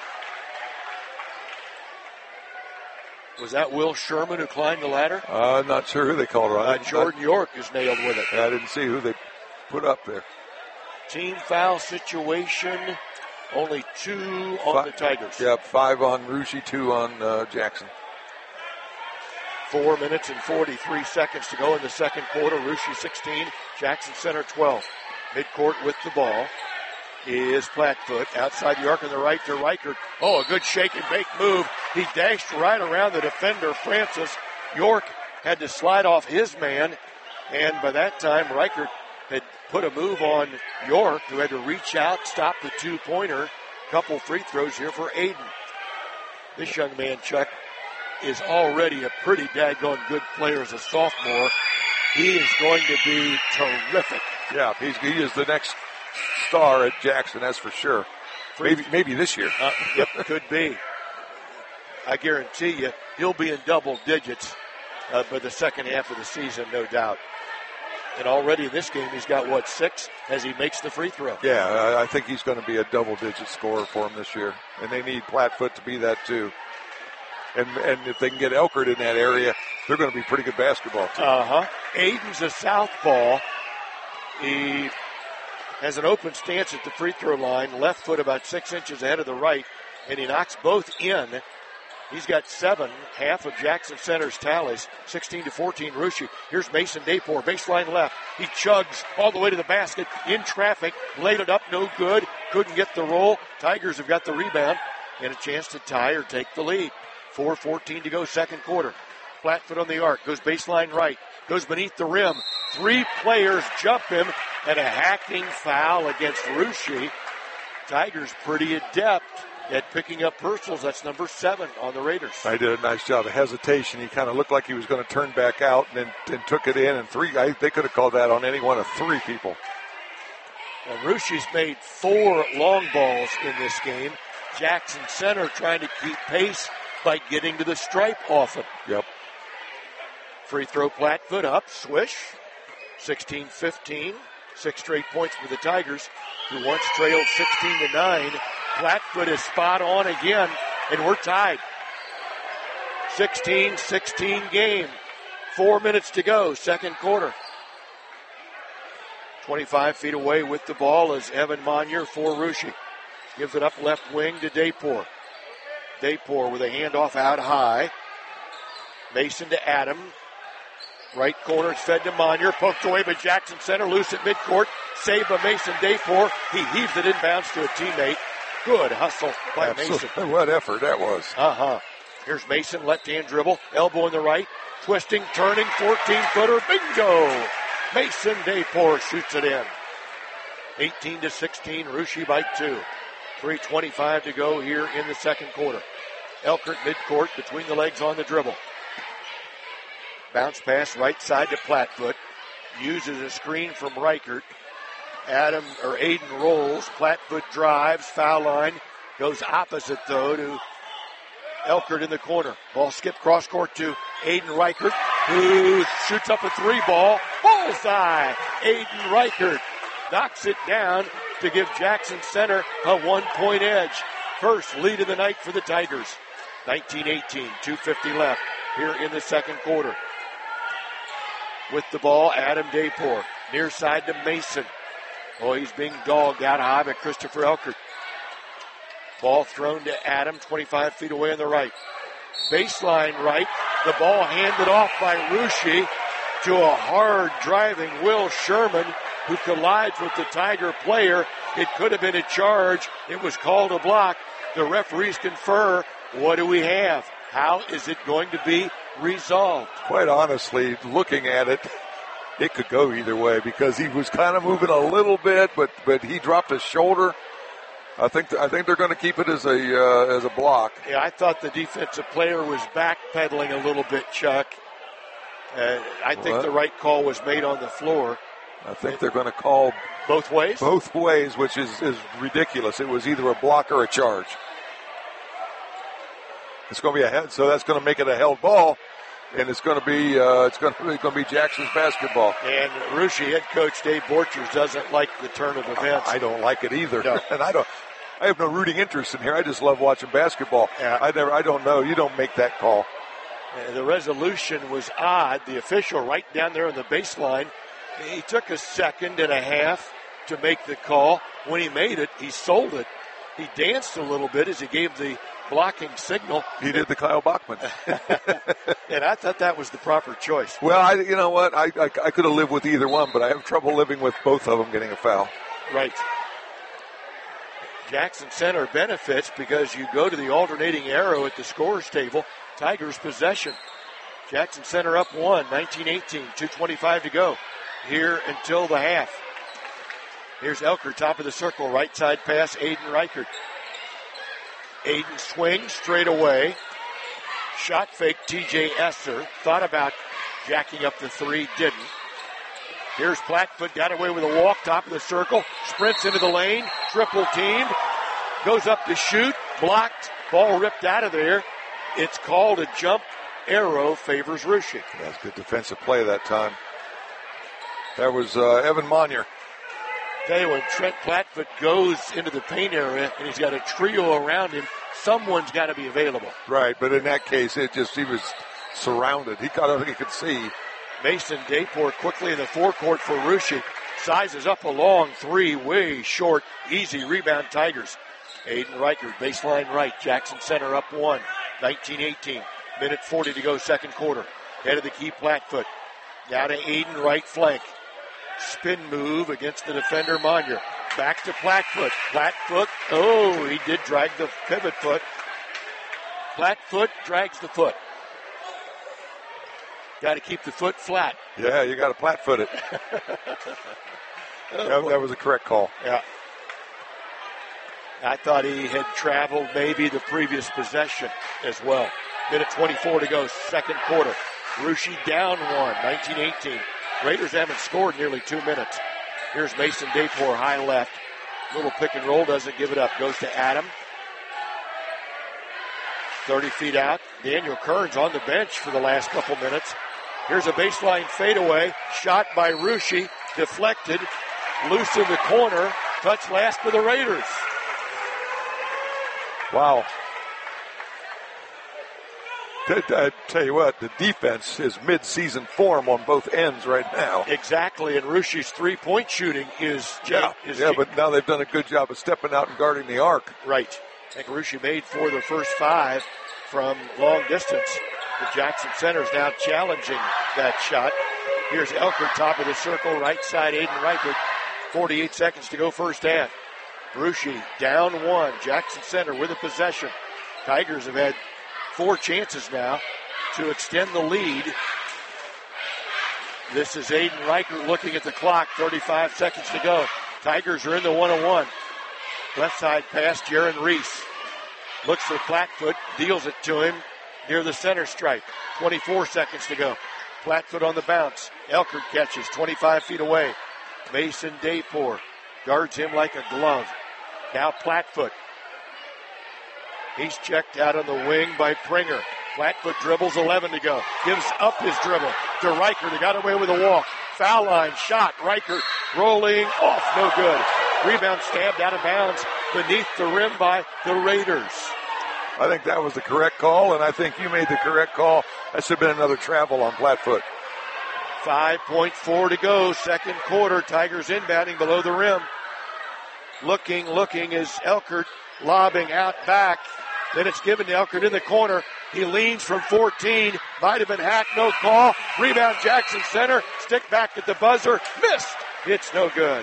Was that Will Sherman who climbed the ladder? I'm not sure who they called it on. Jordan York is nailed with it. I didn't see who they put up there. Team foul situation. Only 2 on the Tigers. Yeah, 5 on Russia, 2 on Jackson. 4 minutes and 43 seconds to go in the second quarter. Russia 16, Jackson Center 12. Midcourt with the ball is Plattfoot. Outside the arc on the right to Reichert. Oh, a good shake and bake move. He dashed right around the defender, Francis. York had to slide off his man, and by that time, Reichert had put a move on York, who had to reach out, stop the two-pointer. Couple free throws here for Aiden. This young man, Chuck, is already a pretty daggone good player as a sophomore. He is going to be terrific. Yeah, he is the next star at Jackson, that's for sure. Maybe this year. Yep, could be. I guarantee you he'll be in double digits by the second half of the season, no doubt. And already in this game, he's got, 6 as he makes the free throw. Yeah, I think he's going to be a double-digit scorer for him this year. And they need Plattfoot to be that, too. And if they can get Elkert in that area, they're going to be pretty good basketball team. Aiden's a southpaw. He has an open stance at the free throw line, left foot about 6 inches ahead of the right, and he knocks both in. He's got 7, half of Jackson Center's tallies, 16-14 Russia. Here's Mason Dayport, baseline left. He chugs all the way to the basket, in traffic, laid it up, no good, couldn't get the roll. Tigers have got the rebound and a chance to tie or take the lead. 4:14 to go, second quarter. Plattfoot on the arc, goes baseline right, goes beneath the rim. 3 players jump him, and a hacking foul against Russia. Tigers pretty adept at picking up personals. That's number 7 on the Raiders. I did a nice job of hesitation. He kind of looked like he was going to turn back out and then took it in. And they could have called that on any one of 3 people. Well, Russia's made 4 long balls in this game. Jackson Center trying to keep pace by getting to the stripe often. Yep. Free throw, Plattfoot up, swish. 16-15. 6 straight points for the Tigers, who once trailed 16-9. Plattfoot is spot on again, and we're tied. 16-16 game. 4 minutes to go, second quarter. 25 feet away with the ball is Evan Monier for Russia. Gives it up left wing to Dayport. Dayport with a handoff out high. Mason to Adam. Right corner, it's fed to Monier. Poked away by Jackson Center. Loose at midcourt. Saved by Mason Dayport. He heaves it inbounds to a teammate. Good hustle by Mason. What effort that was. Here's Mason, left-hand dribble. Elbow in the right. Twisting, turning, 14-footer. Bingo! Mason Dayport shoots it in. 18-16, Russia by 2. 3:25 to go here in the second quarter. Elkert midcourt between the legs on the dribble. Bounce pass right side to Plattfoot. Uses a screen from Reichert. Aiden rolls. Plattfoot drives. Foul line. Goes opposite, though, to Elkert in the corner. Ball skipped cross court to Aiden Reichert, who shoots up a 3-ball. Bullseye! Aiden Reichert knocks it down to give Jackson Center a 1-point edge. First lead of the night for the Tigers. 19-18, 2:50 left here in the second quarter. With the ball, Adam Dayport. Near side to Mason. Oh, he's being dogged out high by Christopher Elkert. Ball thrown to Adam, 25 feet away on the right. Baseline right. The ball handed off by Russia to a hard driving Will Sherman, who collides with the Tiger player. It could have been a charge. It was called a block. The referees confer. What do we have? How is it going to be resolved. Quite honestly, looking at it, it could go either way because he was kind of moving a little bit, but he dropped his shoulder. I think they're going to keep it as a block. Yeah, I thought the defensive player was backpedaling a little bit, Chuck. I think the right call was made on the floor. I think they're going to call both ways. Both ways, which is ridiculous. It was either a block or a charge. It's going to be a head, so that's going to make it a held ball. And it's going to be Jackson's basketball. And Russia head coach Dave Borchers doesn't like the turn of events. I don't like it either. No. And I have no rooting interest in here. I just love watching basketball. Yeah. I don't know. You don't make that call. The resolution was odd. The official right down there on the baseline, he took a second and a half to make the call. When he made it, he sold it. He danced a little bit as he gave the blocking signal. He did the Kyle Bachman. And I thought that was the proper choice. Well, you know what? I could have lived with either one, but I have trouble living with both of them getting a foul. Right. Jackson Center benefits because you go to the alternating arrow at the scorer's table. Tigers possession. Jackson Center up 19-18, 2:25 to go here until the half. Here's Elker, top of the circle, right side pass, Aiden Reichert. Aiden swings straight away. Shot fake, TJ Esser. Thought about jacking up the three, didn't. Here's Plattfoot, got away with a walk, top of the circle, sprints into the lane, triple teamed, goes up to shoot, blocked, ball ripped out of there. It's called a jump arrow, favors Russia. That's good defensive play that time. That was Evan Monier. Tell you, when Trent Plattfoot goes into the paint area and he's got a trio around him, someone's got to be available. Right, but in that case, he was surrounded. He could see. Mason Dayport quickly in the forecourt for Russia. Sizes up a long three, way short. Easy rebound, Tigers. Aiden Reichert, baseline right. Jackson Center up 19-18. Minute 40 to go, second quarter. Head of the key, Plattfoot. Now to Aiden, right flank. Spin move against the defender, Monier. Back to Plattfoot. Plattfoot, he did drag the pivot foot. Plattfoot drags the foot. Got to keep the foot flat. Yeah, you got to Plattfoot it. that was a correct call. Yeah. I thought he had traveled maybe the previous possession as well. Minute 24 to go, second quarter. Russia down 19-18. Raiders haven't scored nearly 2 minutes. Here's Mason Dayport, high left. Little pick and roll, doesn't give it up. Goes to Adam. 30 feet out. Daniel Kearns on the bench for the last couple minutes. Here's a baseline fadeaway. Shot by Russia. Deflected. Loose in the corner. Touch last for the Raiders. Wow. I tell you what, the defense is mid-season form on both ends right now. Exactly, and Russia's three-point shooting is but now they've done a good job of stepping out and guarding the arc. Right. I think Russia made 4 of the first 5 from long distance. The Jackson Center's now challenging that shot. Here's Elker, top of the circle, right side, Aiden Reichert. 48 seconds to go first half. Russia down 1. Jackson Center with a possession. Tigers have had 4 chances now to extend the lead. This is Aiden Reichert looking at the clock. 35 seconds to go. Tigers are in the 1-on-1. Left side pass, Jaron Reese. Looks for Plattfoot, deals it to him near the center stripe. 24 seconds to go. Plattfoot on the bounce. Elker catches 25 feet away. Mason Dayport guards him like a glove. Now Plattfoot. He's checked out on the wing by Pringer. Plattfoot dribbles, 11 to go. Gives up his dribble to Reichert. He got away with a walk. Foul line shot. Reichert rolling off. No good. Rebound stabbed out of bounds beneath the rim by the Raiders. I think that was the correct call, and I think you made the correct call. That should have been another travel on Plattfoot. 5.4 to go. Second quarter. Tigers inbounding below the rim. Looking is Elkert lobbing out back. Then it's given to Elkert in the corner. He leans from 14. Might have been hacked, no call. Rebound Jackson Center. Stick back at the buzzer. Missed. It's no good.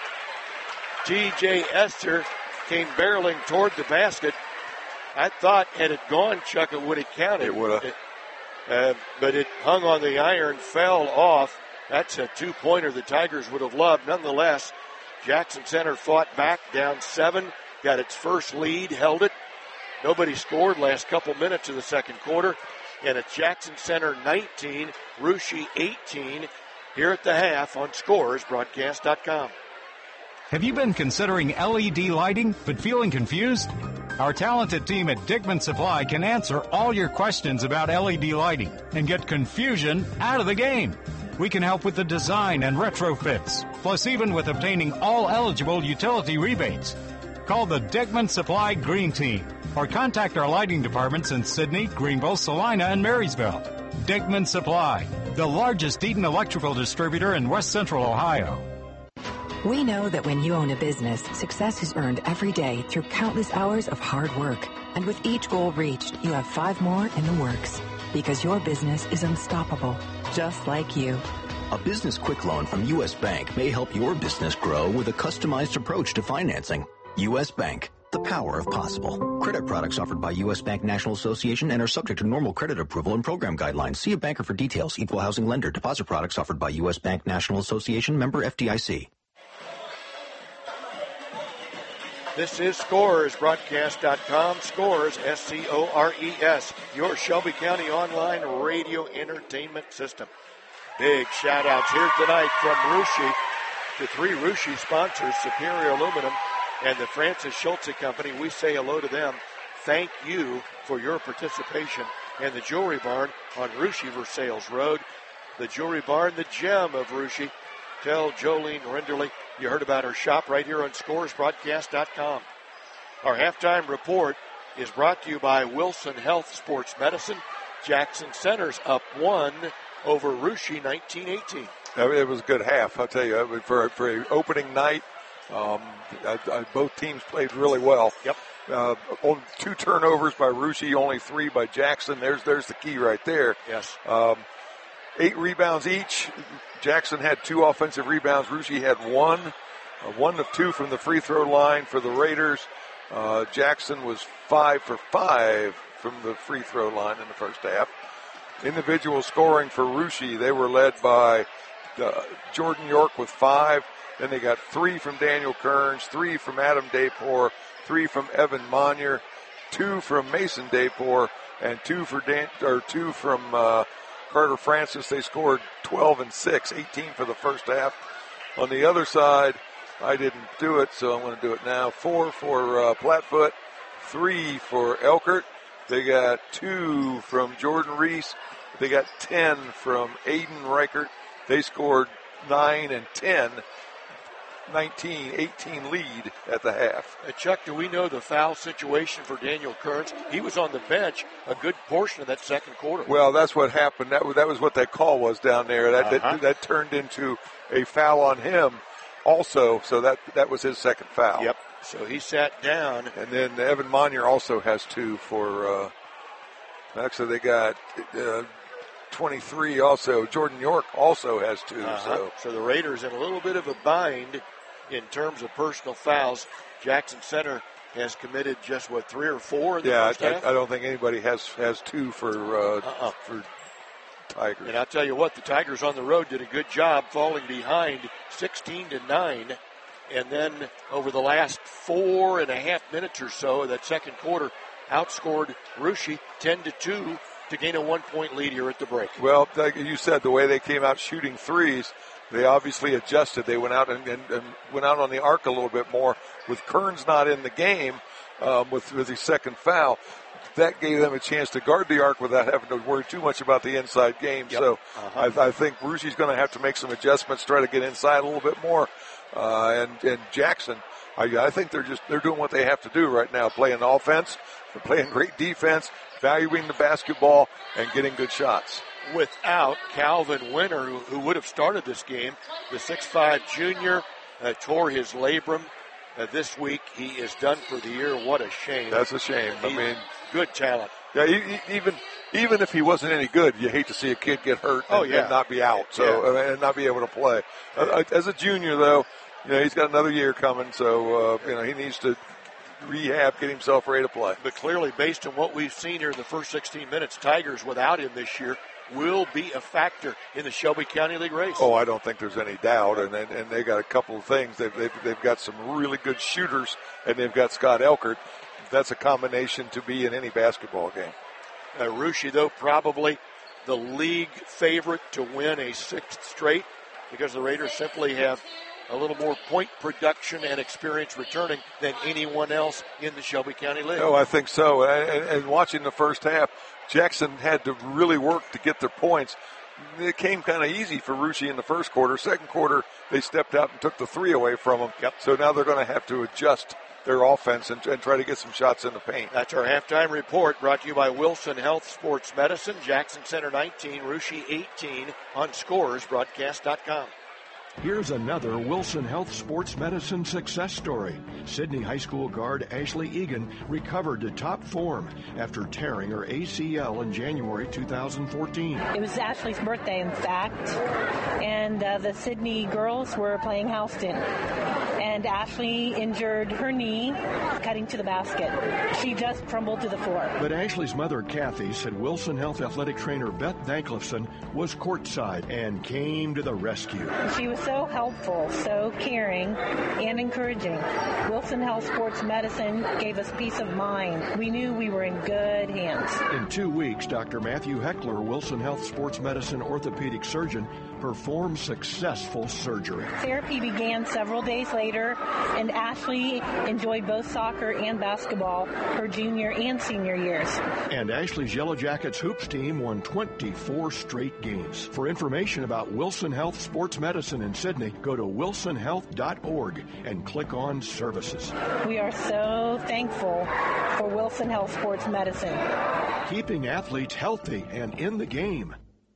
TJ Esser came barreling toward the basket. I thought had it gone, Chuck, it would have counted. It would have. but it hung on the iron, fell off. That's a two-pointer the Tigers would have loved. Nonetheless, Jackson Center fought back, down 7, got its first lead, held it. Nobody scored last couple minutes of the second quarter. And it's Jackson Center 19, Russia 18, here at the half on ScoresBroadcast.com. Have you been considering LED lighting but feeling confused? Our talented team at Dickman Supply can answer all your questions about LED lighting and get confusion out of the game. We can help with the design and retrofits, plus even with obtaining all eligible utility rebates. Call the Dickman Supply Green Team or contact our lighting departments in Sydney, Greenville, Salina, and Marysville. Dickman Supply, the largest Eaton electrical distributor in West Central Ohio. We know that when you own a business, success is earned every day through countless hours of hard work. And with each goal reached, you have 5 more in the works. Because your business is unstoppable, just like you. A business quick loan from U.S. Bank may help your business grow with a customized approach to financing. U.S. Bank, the power of possible. Credit products offered by U.S. Bank National Association and are subject to normal credit approval and program guidelines. See a banker for details. Equal housing lender. Deposit products offered by U.S. Bank National Association, member FDIC. This is ScoresBroadcast.com. Scores, S-C-O-R-E-S, your Shelby County online radio entertainment system. Big shout-outs here tonight from Russia. The 3 Russia sponsors, Superior Aluminum and the Francis Schulze Company. We say hello to them. Thank you for your participation. And the Jewelry Barn on Russia Versailles Road. The Jewelry Barn, the gem of Russia. Tell Jolene Renderly you heard about her shop right here on ScoresBroadcast.com. Our halftime report is brought to you by Wilson Health Sports Medicine. Jackson Center's up 1 over Russia 19-18. It was a good half, I'll tell you. For an opening night, both teams played really well. Yep. Only 2 turnovers by Russia, only 3 by Jackson. There's the key right there. Yes. 8 rebounds each. Jackson had 2 offensive rebounds. Russia had 1. 1 of 2 from the free throw line for the Raiders. Jackson was 5 for 5 from the free throw line in the first half. Individual scoring for Russia, they were led by Jordan York with 5. Then they got 3 from Daniel Kearns, 3 from Adam Daypore, 3 from Evan Monier, 2 from Mason Daypore, and 2 from Carter Francis. They scored 12 and 6, 18 for the first half. On the other side, I didn't do it, so I'm going to do it now. 4 for Plattfoot, 3 for Elkert. They got 2 from Jordan Reese. They got 10 from Aiden Reichert. They scored 9 and 10. 19-18 lead at the half. Chuck, do we know the foul situation for Daniel Kearns? He was on the bench a good portion of that second quarter. Well, that's what happened. That was what that call was down there. That turned into a foul on him also, so that was his second foul. Yep. So he sat down. And then Evan Monier also has 2 for, actually they got 23 also. Jordan York also has 2. So the Raiders in a little bit of a bind in terms of personal fouls. Jackson Center has committed just, 3 or 4 in the first half? I don't think anybody has 2 for Tigers. And I'll tell you what, the Tigers on the road did a good job falling behind 16-9. And then over the last 4.5 minutes or so of that second quarter, outscored Russia 10-2 to gain a 1-point lead here at the break. Well, like you said, the way they came out shooting threes, they obviously adjusted. They went out and went out on the arc a little bit more. With Kearns not in the game with his second foul, that gave them a chance to guard the arc without having to worry too much about the inside game. Yep. So I think Russia's going to have to make some adjustments, try to get inside a little bit more. And Jackson, I think they're doing what they have to do right now, playing offense, they're playing great defense, valuing the basketball, and getting good shots. Without Calvin Winter, who would have started this game, the 6'5 junior tore his labrum this week. He is done for the year. What a shame. That's a shame. Good talent. Yeah, even if he wasn't any good, you hate to see a kid get hurt and not be out, and not be able to play. As a junior, though, he's got another year coming, so he needs to rehab, get himself ready to play. But clearly, based on what we've seen here in the first 16 minutes, Tigers without him this year will be a factor in the Shelby County League race. Oh, I don't think there's any doubt. And they got a couple of things. They've got some really good shooters, and they've got Scott Elkert. That's a combination to be in any basketball game. Russia, though, probably the league favorite to win a sixth straight because the Raiders simply have a little more point production and experience returning than anyone else in the Shelby County League. Oh, I think so. And watching the first half, Jackson had to really work to get their points. It came kind of easy for Russia in the first quarter. Second quarter, they stepped out and took the three away from them. Yep. So now they're going to have to adjust their offense and try to get some shots in the paint. That's our halftime report, brought to you by Wilson Health Sports Medicine. Jackson Center 19, Russia 18 on ScoresBroadcast.com. Here's another Wilson Health Sports Medicine success story. Sydney High School guard Ashley Egan recovered to top form after tearing her ACL in January 2014. It was Ashley's birthday, in fact, and the Sydney girls were playing Houston. And Ashley injured her knee cutting to the basket. She just crumbled to the floor. But Ashley's mother, Kathy, said Wilson Health athletic trainer Beth Danklifson was courtside and came to the rescue. She was so helpful, so caring, and encouraging. Wilson Health Sports Medicine gave us peace of mind. We knew we were in good hands. In 2 weeks, Dr. Matthew Heckler, Wilson Health Sports Medicine orthopedic surgeon, performed successful surgery. Therapy began several days later, and Ashley enjoyed both soccer and basketball her junior and senior years. And Ashley's Yellow Jackets hoops team won 24 straight games. For information about Wilson Health Sports Medicine in Sydney, go to wilsonhealth.org and click on Services. We are so thankful for Wilson Health Sports Medicine. Keeping athletes healthy and in the game.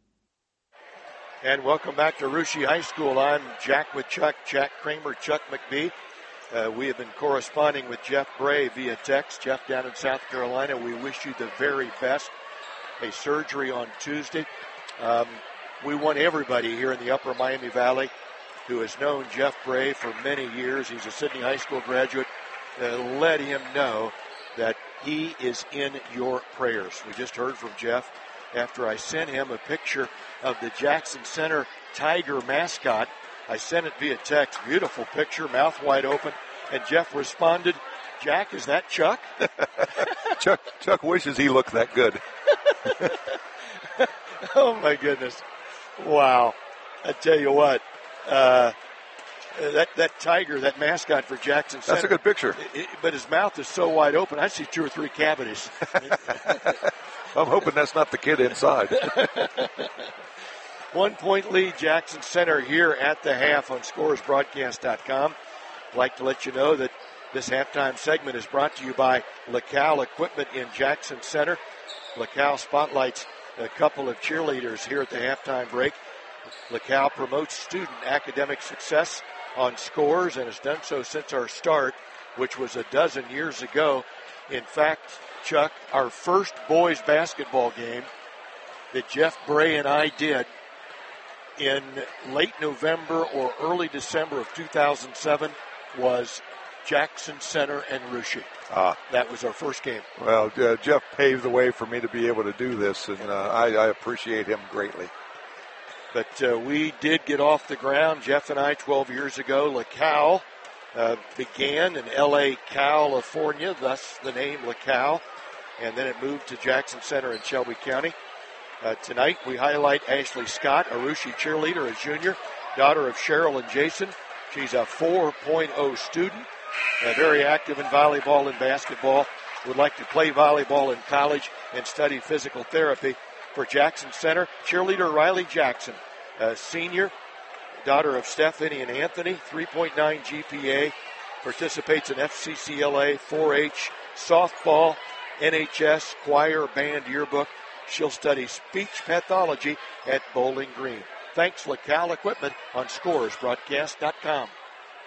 And welcome back to Russia High School. I'm Jack with Chuck, Jack Kramer, Chuck McBee. We have been corresponding with Jeff Bray via text. Jeff down in South Carolina, we wish you the very best. A surgery on Tuesday. We want everybody here in the Upper Miami Valley who has known Jeff Bray for many years. He's a Sydney High School graduate. Let him know that he is in your prayers. We just heard from Jeff after I sent him a picture of the Jackson Center Tiger mascot. I sent it via text. Beautiful picture, mouth wide open. And Jeff responded, "Jack, is that Chuck?" Chuck wishes he looked that good. Oh, my goodness. Wow. I tell you what, that tiger, that mascot for Jackson Center. That's a good picture. But his mouth is so wide open, I see 2 or 3 cavities. I'm hoping that's not the kid inside. 1 point lead, Jackson Center here at the half on ScoresBroadcast.com. I'd like to let you know that this halftime segment is brought to you by LaCal Equipment in Jackson Center. LaCal spotlights a couple of cheerleaders here at the halftime break. LaCal promotes student academic success on Scores and has done so since our start, which was a dozen years ago. In fact, Chuck, our first boys basketball game that Jeff Bray and I did in late November or early December of 2007 was Jackson Center and Russia. That was our first game. Well, Jeff paved the way for me to be able to do this, and I appreciate him greatly. But we did get off the ground, Jeff and I, 12 years ago. LaCal began in L.A., California, thus the name LaCal, and then it moved to Jackson Center in Shelby County. Tonight we highlight Ashley Scott, a Russia cheerleader, a junior, daughter of Cheryl and Jason. She's a 4.0 student, very active in volleyball and basketball, would like to play volleyball in college and study physical therapy. For Jackson Center, cheerleader Riley Jackson, a senior, daughter of Stephanie and Anthony, 3.9 GPA, participates in FCCLA, 4-H, softball, NHS, choir, band, yearbook. She'll study speech pathology at Bowling Green. Thanks, LaCal Equipment on ScoresBroadcast.com.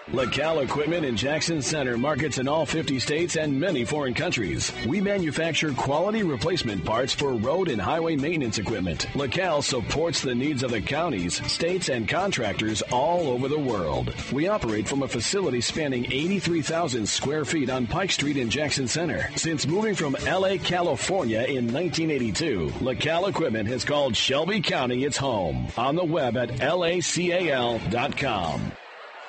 LaCal Equipment in Jackson Center markets in all 50 states and many foreign countries. We manufacture quality replacement parts for road and highway maintenance equipment. LaCal supports the needs of the counties, states, and contractors all over the world. We operate from a facility spanning 83,000 square feet on Pike Street in Jackson Center. Since moving from L.A., California in 1982, LaCal Equipment has called Shelby County its home. On the web at lacal.com.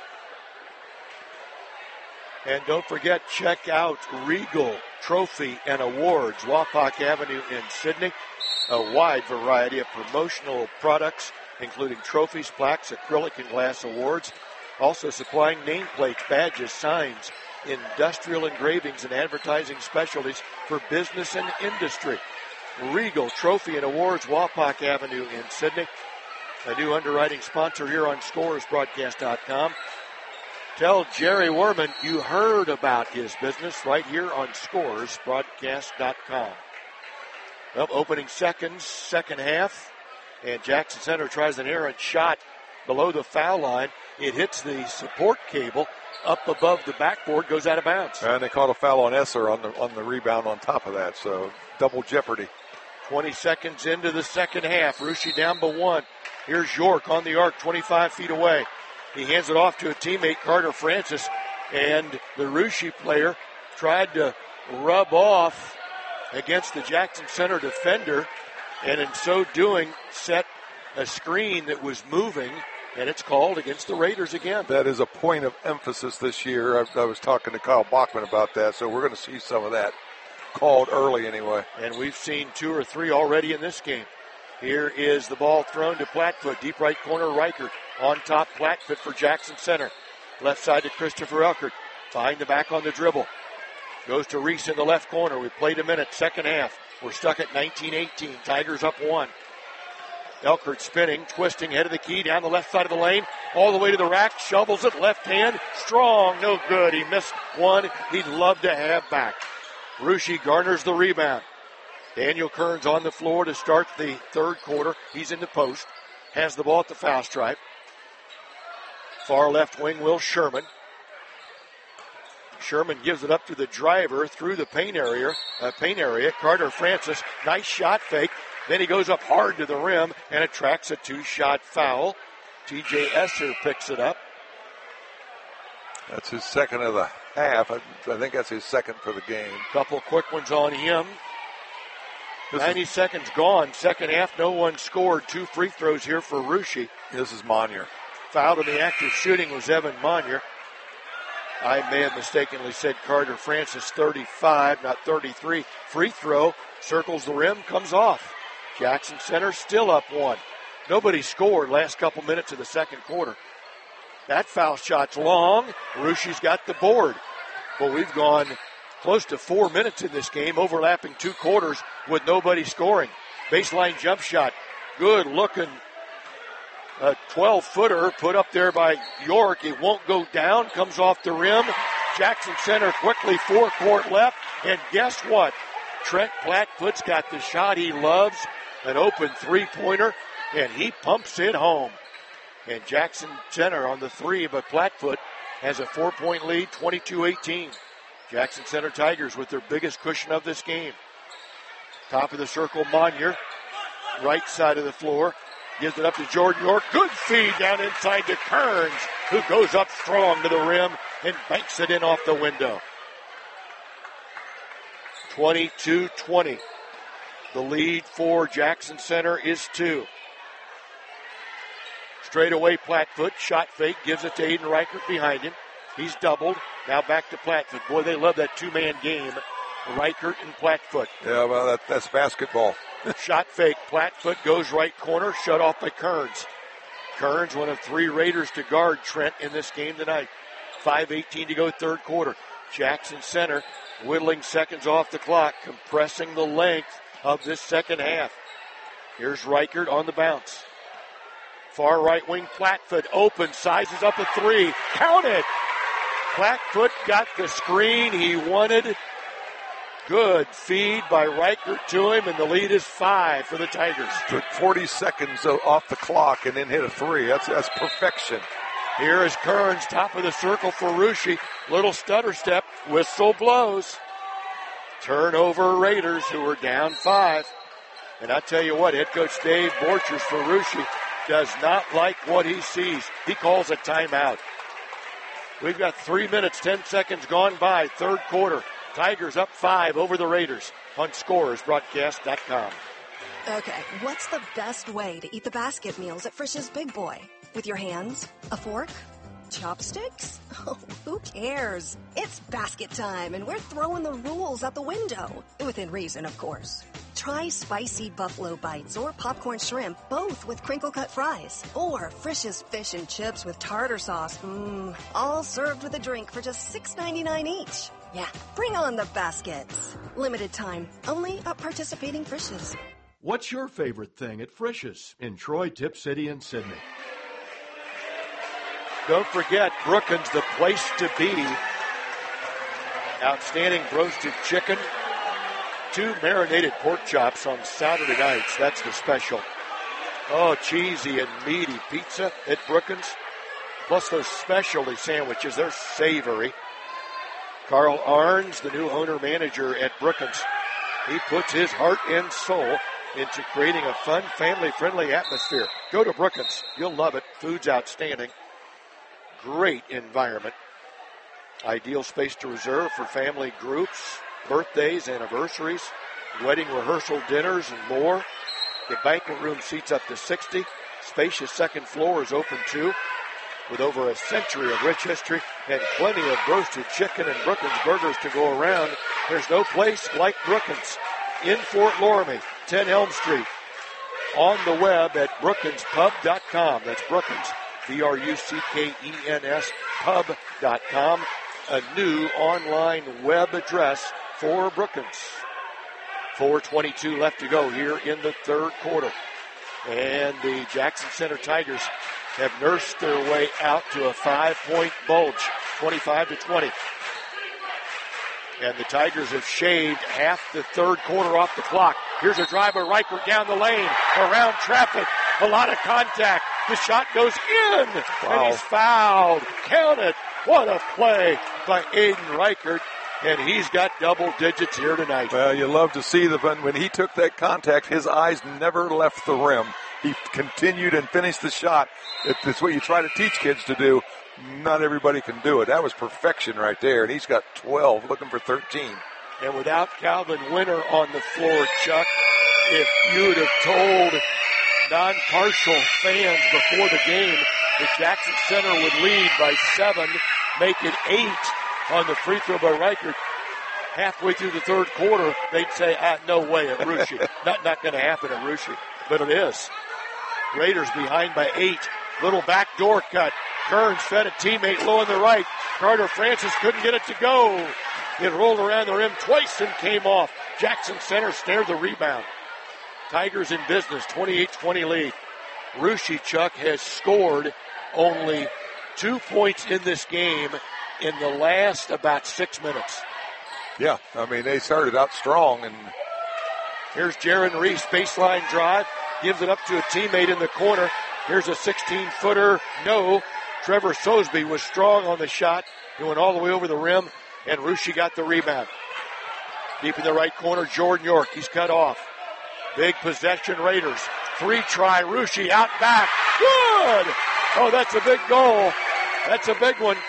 And don't forget, check out Regal Trophy and Awards, Wapak Avenue in Sydney. A wide variety of promotional products, including trophies, plaques, acrylic and glass awards. Also supplying nameplates, badges, signs, industrial engravings, and advertising specialties for business and industry. Regal Trophy and Awards, Wapak Avenue in Sydney. A new underwriting sponsor here on ScoresBroadcast.com. Tell Jerry Werman you heard about his business right here on ScoresBroadcast.com. Well, opening seconds, second half, and Jackson Center tries an errant shot below the foul line. It hits the support cable up above the backboard, goes out of bounds. And they called a foul on Esser on the rebound on top of that, so double jeopardy. 20 seconds into the second half. Russia down by 1. Here's York on the arc, 25 feet away. He hands it off to a teammate, Carter Francis, and the Russia player tried to rub off against the Jackson Center defender, and in so doing set a screen that was moving, and it's called against the Raiders again. That is a point of emphasis this year. I was talking to Kyle Bachman about that, so we're going to see some of that called early anyway. And we've seen 2 or 3 already in this game. Here is the ball thrown to Plattfoot, deep right corner, Reichert. On top, Plattfoot for Jackson Center. Left side to Christopher Elkert. Behind the back on the dribble. Goes to Reese in the left corner. We played a minute, second half. We're stuck at 19-18. Tigers up 1. Elkert spinning, twisting, head of the key, down the left side of the lane. All the way to the rack, shovels it, left hand. Strong, no good. He missed one he'd love to have back. Russia garners the rebound. Daniel Kearns on the floor to start the third quarter. He's in the post. Has the ball at the foul stripe. Far left wing, Will Sherman. Sherman gives it up to the driver through the paint area. Carter Francis, nice shot fake. Then he goes up hard to the rim and attracts a 2-shot foul. TJ Esser picks it up. That's his second of the half. I think that's his second for the game. Couple quick ones on him. 90 seconds gone. Second half, no one scored. 2 free throws here for Russia. This is Monier. Fouled in the act of shooting was Evan Monier. I may have mistakenly said Carter Francis, 35, not 33. Free throw, circles the rim, comes off. Jackson Center still up 1. Nobody scored last couple minutes of the second quarter. That foul shot's long. Russia's got the board. But we've gone close to 4 minutes in this game, overlapping 2 quarters with nobody scoring. Baseline jump shot. Good looking. A 12-footer put up there by York. It won't go down. Comes off the rim. Jackson Center quickly, forecourt left. And guess what? Trent Plattfoot's got the shot he loves. An open three-pointer. And he pumps it home. And Jackson Center on the 3, but Plattfoot has a 4-point lead, 22-18. Jackson Center Tigers with their biggest cushion of this game. Top of the circle, Monier. Right side of the floor. Gives it up to Jordan York. Good feed down inside to Kearns, who goes up strong to the rim and banks it in off the window. 22-20. The lead for Jackson Center is 2. Straight away, Plattfoot. Shot fake. Gives it to Aiden Reichert behind him. He's doubled. Now back to Plattfoot. Boy, they love that 2-man game. Reichert and Plattfoot. Yeah, well, that's basketball. Shot fake. Plattfoot goes right corner. Shut off by Kearns. Kearns, one of 3 Raiders to guard Trent in this game tonight. 5:18 to go third quarter. Jackson Center whittling seconds off the clock, compressing the length of this second half. Here's Reichert on the bounce. Far right wing, Plattfoot open, sizes up a 3. Count it! Plattfoot got the screen he wanted. Good feed by Reichert to him, and the lead is 5 for the Tigers. Took 40 seconds off the clock and then hit a 3. That's perfection. Here is Kearns, top of the circle for Russia. Little stutter step, whistle blows. Turnover Raiders, who are down 5. And I tell you what, head coach Dave Borchers for Russia does not like what he sees. He calls a timeout. We've got 3 minutes, 10 seconds gone by, third quarter. Tigers up 5 over the Raiders on ScorersBroadcast.com. Okay, what's the best way to eat the basket meals at Frisch's Big Boy? With your hands? A fork? Chopsticks? Oh, who cares? It's basket time, and we're throwing the rules out the window. Within reason, of course. Try spicy buffalo bites or popcorn shrimp, both with crinkle-cut fries. Or Frisch's fish and chips with tartar sauce. All served with a drink for just $6.99 each. Yeah, bring on the baskets. Limited time, only at participating Frisch's. What's your favorite thing at Frisch's in Troy, Tip City, and Sydney? Don't forget, Brookins, the place to be. Outstanding roasted chicken. 2 marinated pork chops on Saturday nights. That's the special. Oh, cheesy and meaty pizza at Brookins. Plus those specialty sandwiches. They're savory. Carl Arns, the new owner-manager at Brookins. He puts his heart and soul into creating a fun, family-friendly atmosphere. Go to Brookins. You'll love it. Food's outstanding. Great environment. Ideal space to reserve for family groups, birthdays, anniversaries, wedding rehearsal dinners, and more. The banquet room seats up to 60. Spacious second floor is open too, with over a century of rich history and plenty of roasted chicken and Brookins burgers to go around. There's no place like Brookins in Fort Loramie, 10 Elm Street. On the web at brookinspub.com. That's Brookins, BRUCKENS, pub.com. A new online web address for Brookins. 4:22 left to go here in the third quarter. And the Jackson Center Tigers have nursed their way out to a 5-point bulge, 25-20. And the Tigers have shaved half the third quarter off the clock. Here's a drive by Reichert down the lane, around traffic, a lot of contact. The shot goes in, and he's fouled. Count it. What a play by Aiden Reichert, and he's got double digits here tonight. Well, you love to see when he took that contact, his eyes never left the rim. He continued and finished the shot. It's what you try to teach kids to do. Not everybody can do it. That was perfection right there, and he's got 12, looking for 13. And without Calvin Winter on the floor, Chuck, if you'd have told non-partial fans before the game that Jackson Center would lead by 7, make it 8 on the free throw by Reichert halfway through the third quarter, they'd say, no way at Russia. not going to happen at Russia. But it is. Raiders behind by 8. Little backdoor cut. Kearns fed a teammate low on the right. Carter Francis couldn't get it to go. It rolled around the rim twice and came off. Jackson Center snared the rebound. Tigers in business, 28-20 lead. Russia, Chuck, has scored only 2 points in this game in the last about 6 minutes. Yeah, I mean, they started out strong. And here's Jaron Reese, baseline drive, gives it up to a teammate in the corner. Here's a 16-footer. No. Trevor Sosby was strong on the shot. He went all the way over the rim, and Russia got the rebound. Deep in the right corner, Jordan York. He's cut off. Big possession, Raiders. 3-try, Russia out back. Good! Oh, that's a big goal. That's a big one.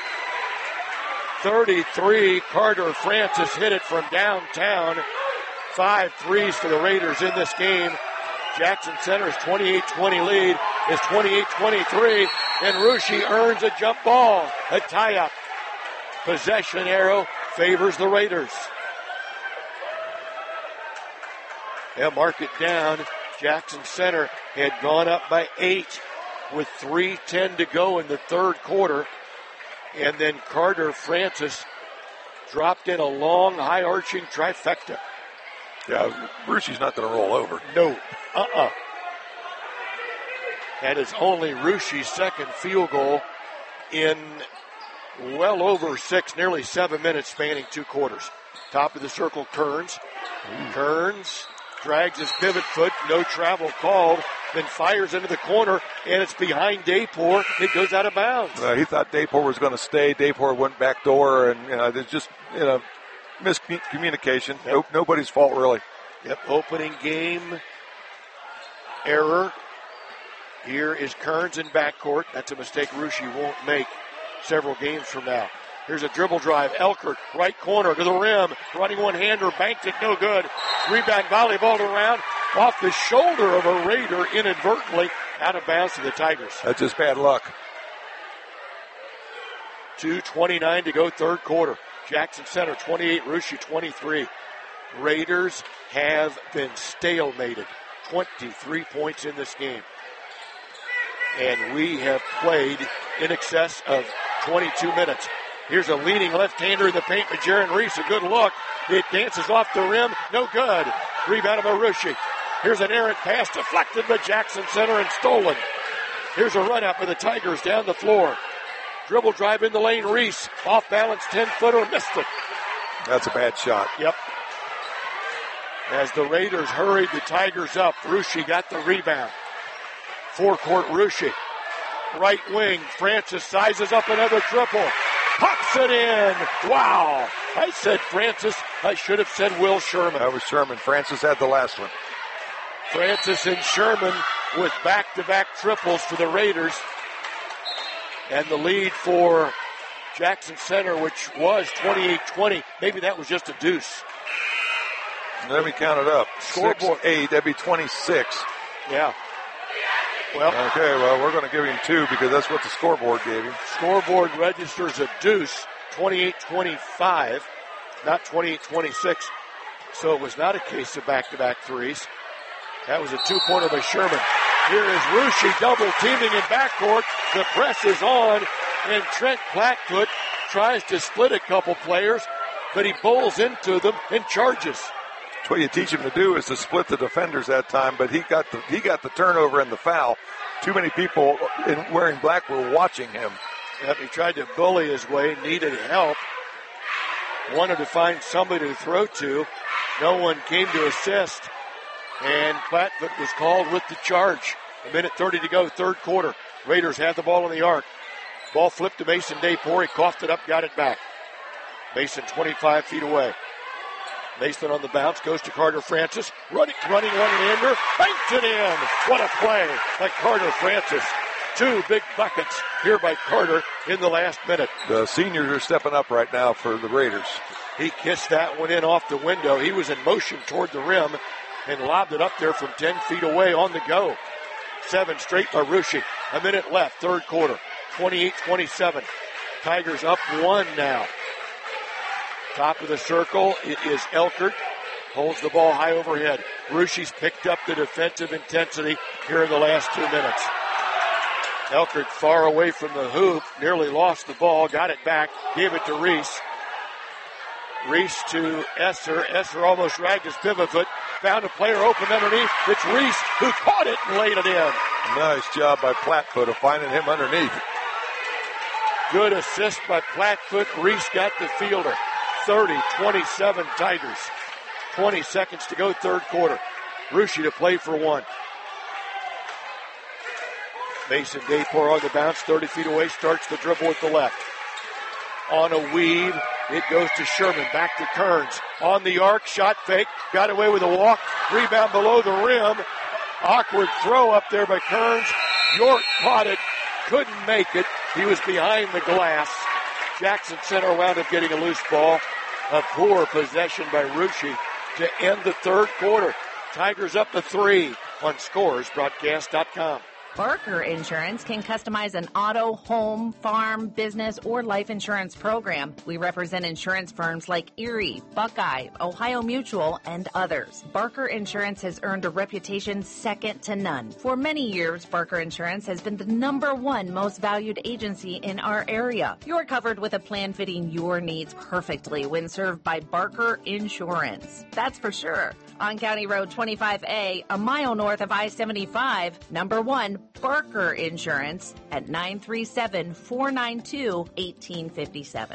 33, Carter Francis hit it from downtown. 5 threes for the Raiders in this game. Jackson Center's 28-20 lead is 28-23, and Russia earns a jump ball. A tie-up. Possession arrow favors the Raiders. They'll mark it down. Jackson Center had gone up by 8 with 3:10 to go in the third quarter. And then Carter Francis dropped in a long, high-arching trifecta. Yeah, Russia's not going to roll over. No. That is only Russia's second field goal in well over 6, nearly 7 minutes spanning 2 quarters. Top of the circle, Kearns. Kearns drags his pivot foot. No travel called. then fires into the corner, and it's behind Dayport. It goes out of bounds. He thought Dayport was going to stay. Dayport went back door, and there's just miscommunication. Yep. Nobody's fault, really. Yep, opening game error. Here is Kearns in backcourt. That's a mistake Russia won't make several games from now. Here's a dribble drive. Elkert, right corner to the rim. Running one-hander, banked it, no good. Rebound volleyball around. Off the shoulder of a Raider inadvertently. Out of bounds to the Tigers. That's just bad luck. 2:29 to go, third quarter. Jackson Center 28, Russia 23. Raiders have been stalemated. 23 points in this game. And we have played in excess of 22 minutes. Here's a leading left-hander in the paint with Jaron Reese. A good look. It dances off the rim. No good. Rebound of Marushi. Here's an errant pass deflected by Jackson Center and stolen. Here's a run-up of the Tigers down the floor. Dribble drive in the lane. Reese off balance 10-footer. Missed it. That's a bad shot. Yep. As the Raiders hurried the Tigers up, Russia got the rebound. Forecourt Russia. Right wing. Francis sizes up another triple. Pops it in. Wow. I said Francis. I should have said Will Sherman. That was Sherman. Francis had the last one. Francis and Sherman with back-to-back triples for the Raiders. And the lead for Jackson Center, which was 28-20. Maybe that was just a deuce. Let me count it up. Scoreboard. 6-8. That'd be 26. Yeah. Well, okay, we're going to give him 2 because that's what the scoreboard gave him. Scoreboard registers a deuce, 28-25, not 28-26. So it was not a case of back-to-back threes. That was a two-pointer by Sherman. Here is Russia double teaming in backcourt. The press is on, and Trent Plattfoot tries to split a couple players, but he bowls into them and charges. What you teach him to do is to split the defenders that time, but he got the turnover and the foul. Too many people wearing black were watching him. Yep, he tried to bully his way, needed help, wanted to find somebody to throw to. No one came to assist, and Plattfoot was called with the charge. 1:30 to go, third quarter. Raiders had the ball in the arc. Ball flipped to Mason Dayport. He coughed it up, got it back. Mason 25 feet away. Mason on the bounce, goes to Carter Francis. Running one-hander, banked it in. What a play by Carter Francis. 2 big buckets here by Carter in the last minute. The seniors are stepping up right now for the Raiders. He kissed that one in off the window. He was in motion toward the rim and lobbed it up there from 10 feet away on the go. 7 straight by Russia. A minute left, third quarter. 28-27. Tigers up 1 now. Top of the circle, it is Elkert. Holds the ball high overhead. Russia's picked up the defensive intensity here in the last 2 minutes. Elkert far away from the hoop, nearly lost the ball, got it back, gave it to Reese. Reese to Esser. Esser almost dragged his pivot foot, found a player open underneath. It's Reese who caught it and laid it in. Nice job by Plattfoot of finding him underneath. Good assist by Plattfoot. Reese got the fielder. 30-27 Tigers. 20 seconds to go, third quarter. Russia to play for 1. Mason Dayport on the bounce, 30 feet away, starts the dribble with the left. On a weave, it goes to Sherman, back to Kearns. On the arc, shot fake, got away with a walk, rebound below the rim. Awkward throw up there by Kearns. York caught it, couldn't make it. He was behind the glass. Jackson Center wound up getting a loose ball. A poor possession by Russia to end the third quarter. Tigers up to 3 on ScoresBroadcast.com. Barker Insurance can customize an auto, home, farm, business, or life insurance program. We represent insurance firms like Erie, Buckeye, Ohio Mutual, and others. Barker Insurance has earned a reputation second to none. For many years, Barker Insurance has been the #1 most valued agency in our area. You're covered with a plan fitting your needs perfectly when served by Barker Insurance. That's for sure. On County Road 25A, a mile north of I-75, #1, Barker Insurance at 937-492-1857.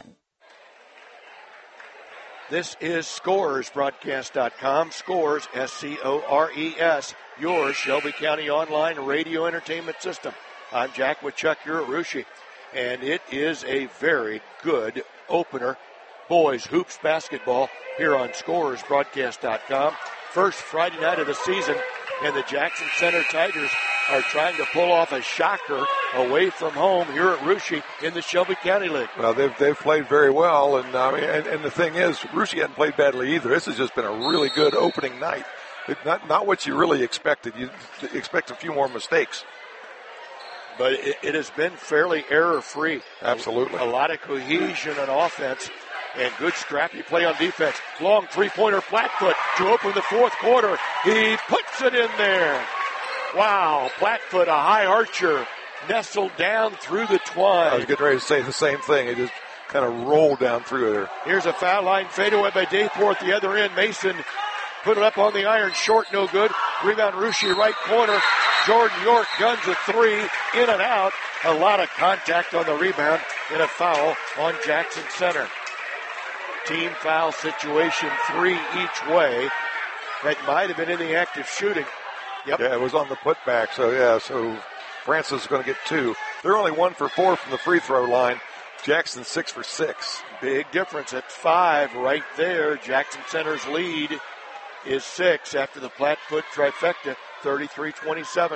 This is ScoresBroadcast.com. Scores, S-C-O-R-E-S, your Shelby County online radio entertainment system. I'm Jack with Chuck here at Russia, and it is a very good opener. Boys hoops basketball here on ScorersBroadcast.com. First Friday night of the season, and the Jackson Center Tigers are trying to pull off a shocker away from home here at Russia in the Shelby County League. Well, they've played very well, and the thing is, Russia hadn't played badly either. This has just been a really good opening night. Not what you really expected. You expect a few more mistakes. But it has been fairly error-free. Absolutely. A lot of cohesion on offense and good scrappy play on defense. Long three-pointer Plattfoot to open the fourth quarter. He puts it in there. Wow, Plattfoot, a high archer, nestled down through the twine. I was getting ready to say the same thing. It just kind of rolled down through there. Here's a foul line fadeaway by Dayport at the other end. Mason put it up on the iron, short, no good. Rebound, Russia, right corner. Jordan York guns a three, in and out. A lot of contact on the rebound and a foul on Jackson Center. Team foul situation, 3 each way. That might have been in the act of shooting. Yep. Yeah, it was on the putback. So Francis is going to get 2. They're only 1 for 4 from the free throw line. Jackson 6 for 6. Big difference at 5 right there. Jackson Center's lead is 6 after the Plattfoot trifecta, 33-27.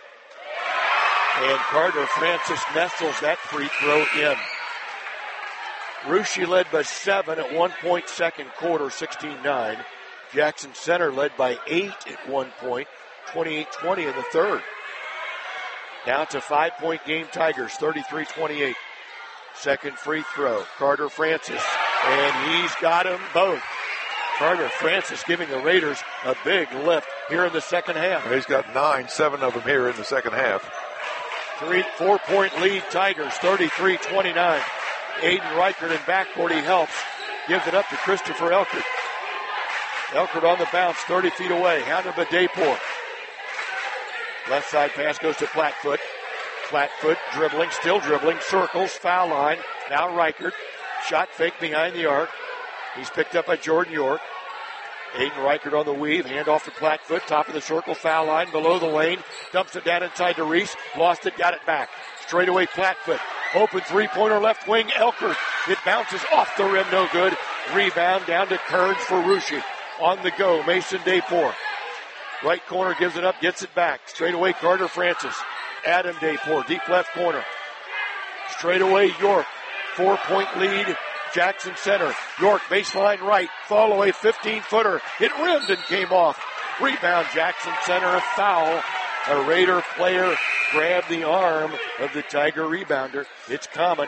And Carter Francis nestles that free throw in. Russia led by 7 at one point, second quarter, 16-9. Jackson Center led by 8 at one point, 28-20 in the third. Now it's a 5-point game, Tigers, 33-28. Second free throw, Carter Francis, and he's got them both. Carter Francis giving the Raiders a big lift here in the second half. He's got 9, 7 of them here in the second half. 4-point lead, Tigers, 33-29. Aiden Reichert in backcourt, he helps. Gives it up to Christopher Elkert. Elkert on the bounce, 30 feet away. Hounded by Dayport. Left side pass goes to Plattfoot. Plattfoot dribbling, still dribbling, circles, foul line. Now Reichert. Shot fake behind the arc. He's picked up by Jordan York. Aiden Reichert on the weave. Hand off to Plattfoot. Top of the circle, foul line, below the lane. Dumps it down inside to Reese. Lost it, got it back. Straight away Plattfoot. Open three-pointer left wing, Elkert. It bounces off the rim, no good. Rebound down to Kearns for Russia. On the go, Mason Dayport. Right corner gives it up, gets it back. Straight away Carter Francis. Adam Dayport, deep left corner. Straight away York. 4-point lead, Jackson Center. York baseline right, fall away 15-footer. It rimmed and came off. Rebound Jackson Center, a foul. A Raider player grabbed the arm of the Tiger rebounder. It's common.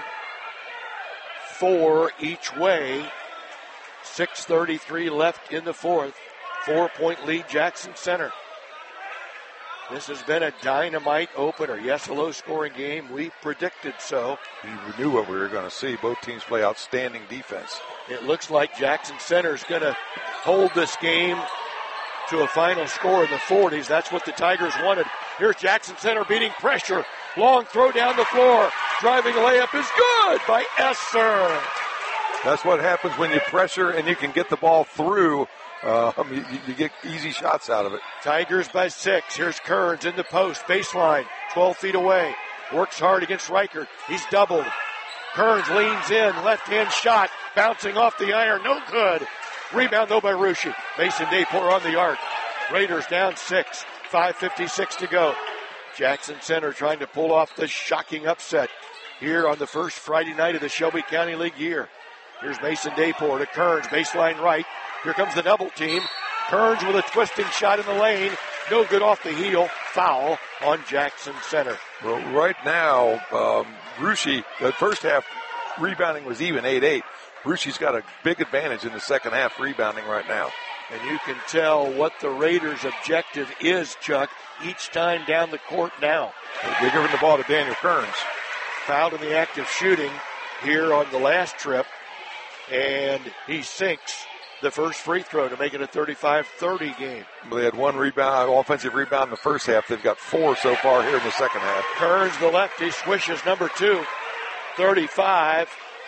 4 each way. 6:33 left in the fourth. 4-point lead, Jackson Center. This has been a dynamite opener. Yes, a low-scoring game. We predicted so. We knew what we were going to see. Both teams play outstanding defense. It looks like Jackson Center is going to hold this game to a final score in the 40s. That's what the Tigers wanted. Here's Jackson Center beating pressure. Long throw down the floor. Driving layup is good by Esser. That's what happens when you pressure and you can get the ball through. You get easy shots out of it. Tigers by 6. Here's Kearns in the post. Baseline. 12 feet away. Works hard against Reichert. He's doubled. Kearns leans in. Left-hand shot. Bouncing off the iron. No good. Rebound, though, by Russia. Mason Dayport on the arc. Raiders down 6. 5:56 to go. Jackson Center trying to pull off the shocking upset here on the first Friday night of the Shelby County League year. Here's Mason Dayport to Kearns. Baseline right. Here comes the double team. Kearns with a twisting shot in the lane. No good off the heel. Foul on Jackson Center. Well, right now, Russia, the first half rebounding was even 8-8. Russia's got a big advantage in the second half rebounding right now. And you can tell what the Raiders' objective is, Chuck, each time down the court now. They're giving the ball to Daniel Kearns. Fouled in the act of shooting here on the last trip. And he sinks the first free throw to make it a 35-30 game. Well, they had one rebound, offensive rebound in the first half. They've got 4 so far here in the second half. Kearns, the lefty, swishes number 2. 35-31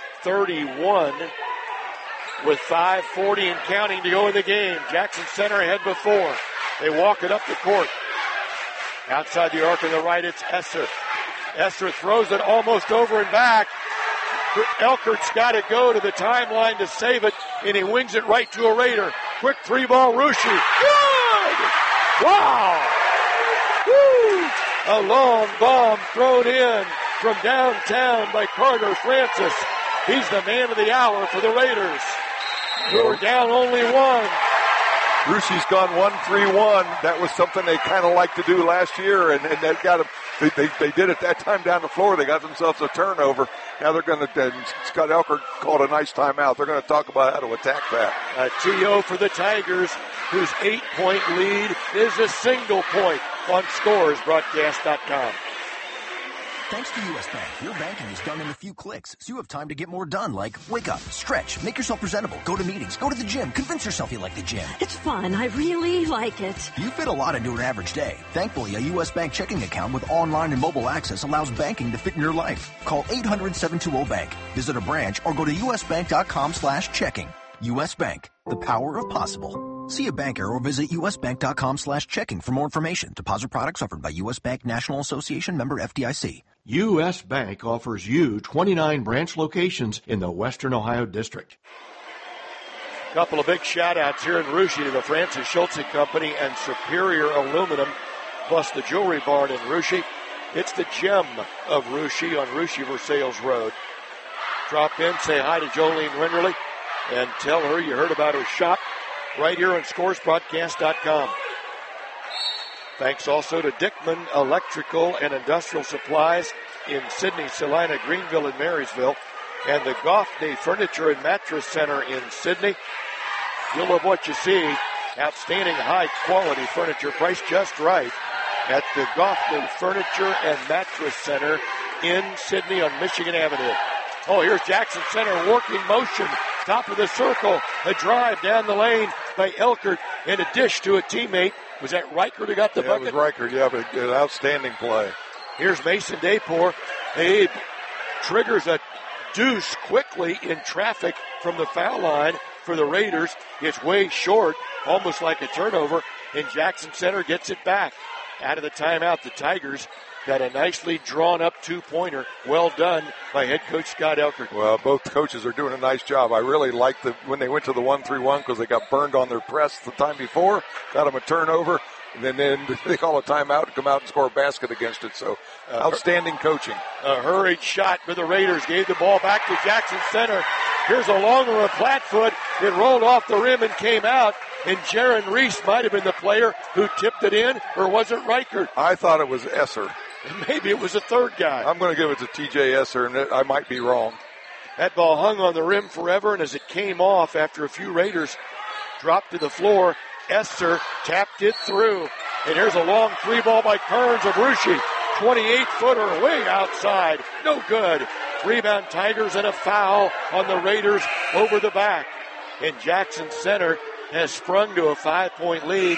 with 5:40 and counting to go in the game. Jackson Center ahead before. They walk it up the court. Outside the arc on the right, it's Esser. Esser throws it almost over and back. Elkert's got to go to the timeline to save it, and he wings it right to a Raider. Quick 3-ball, Russia. Good! Wow! Woo! A long bomb thrown in from downtown by Carter Francis. He's the man of the hour for the Raiders, who are down only one. Russia's gone 1-3-1. That was something they kind of liked to do last year, and that got them. They did it that time down the floor. They got themselves a turnover. Now they're going to, Scott Elkert called a nice timeout. They're going to talk about how to attack that. A TO for the Tigers, whose 8-point lead is a single point on scoresbroadcast.com. Thanks to U.S. Bank, your banking is done in a few clicks, so you have time to get more done, like wake up, stretch, make yourself presentable, go to meetings, go to the gym, convince yourself you like the gym. It's fun. I really like it. You fit a lot into an average day. Thankfully, a U.S. Bank checking account with online and mobile access allows banking to fit in your life. Call 800-720-BANK, visit a branch, or go to usbank.com/checking. U.S. Bank, the power of possible. See a banker or visit usbank.com/checking for more information. Deposit products offered by U.S. Bank National Association, member FDIC. U.S. Bank offers you 29 branch locations in the Western Ohio District. Couple of big shout-outs here in Russia to the Francis Schultze Company and Superior Aluminum, plus the Jewelry Barn in Russia. It's the gem of Russia on Russia-Versailles Road. Drop in, say hi to Jolene Renderly, and tell her you heard about her shop right here on scoresbroadcast.com. Thanks also to Dickman Electrical and Industrial Supplies in Sydney, Salina, Greenville, and Marysville, and the Goffney Furniture and Mattress Center in Sydney. You'll love what you see. Outstanding high-quality furniture priced just right at the Goffney Furniture and Mattress Center in Sydney on Michigan Avenue. Oh, here's Jackson Center working motion. Top of the circle. A drive down the lane by Elkert and a dish to a teammate. Was that Reichert who got the bucket? It was Reichert, but an outstanding play. Here's Mason Daypor. He triggers a deuce quickly in traffic from the foul line for the Raiders. It's way short, almost like a turnover, and Jackson Center gets it back. Out of the timeout, the Tigers got a nicely drawn-up two-pointer. Well done by head coach Scott Elkert. Well, both coaches are doing a nice job. I really liked when they went to the 1-3-1 because they got burned on their press the time before, got them a turnover, and then they call a timeout and come out and score a basket against it. So, outstanding coaching. A hurried shot for the Raiders. Gave the ball back to Jackson Center. Here's a long one, a flat foot. It rolled off the rim and came out. And Jaron Reese might have been the player who tipped it in, or was it Reichert? I thought it was Esser. Maybe it was a third guy. I'm going to give it to T.J. Esser, and I might be wrong. That ball hung on the rim forever, and as it came off after a few Raiders dropped to the floor, Esser tapped it through. And here's a long three ball by Kearns of Russia. 28-footer way outside. No good. Rebound Tigers and a foul on the Raiders over the back. And Jackson Center has sprung to a 5-point lead,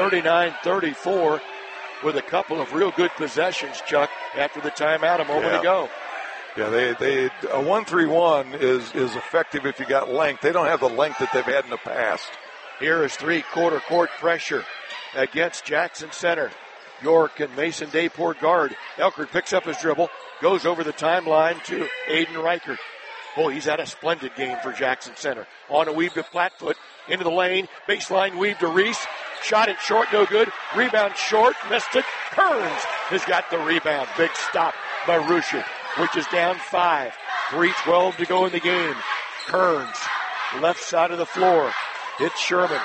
39-34. With a couple of real good possessions, Chuck, after the timeout a moment ago. Yeah, a 1-3-1 is effective if you got length. They don't have the length that they've had in the past. Here is three-quarter court pressure against Jackson Center. York and Mason Dayport guard. Elkert picks up his dribble, goes over the timeline to Aiden Reichert. Oh, he's had a splendid game for Jackson Center. On a weave to Flatfoot, into the lane, baseline weave to Reese. Shot it short, no good. Rebound short, missed it. Kearns has got the rebound. Big stop by Russia, which is down 5. 3:12 to go in the game. Kearns, left side of the floor. It's Sherman.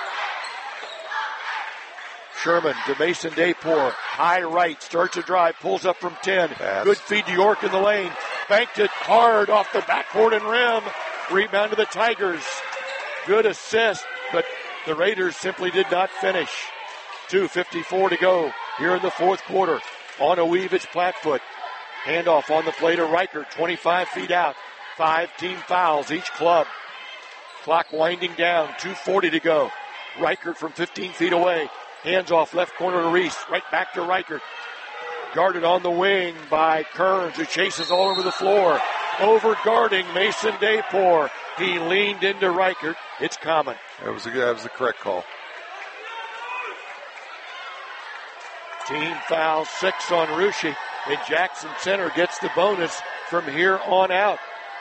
Sherman to Mason Daypor. High right, starts a drive, pulls up from 10. Good feed to York in the lane. Banked it hard off the backboard and rim. Rebound to the Tigers. Good assist, but the Raiders simply did not finish. 2:54 to go here in the fourth quarter. On a weave, it's Flatfoot. Handoff on the play to Reichert, 25 feet out. 5 team fouls, each club. Clock winding down, 2:40 to go. Reichert from 15 feet away. Hands off left corner to Reese. Right back to Reichert. Guarded on the wing by Kearns, who chases all over the floor. Over guarding Mason Daypor. He leaned into Reichert. It's common. That was the correct call. Team foul 6 on Russia, and Jackson Center gets the bonus from here on out.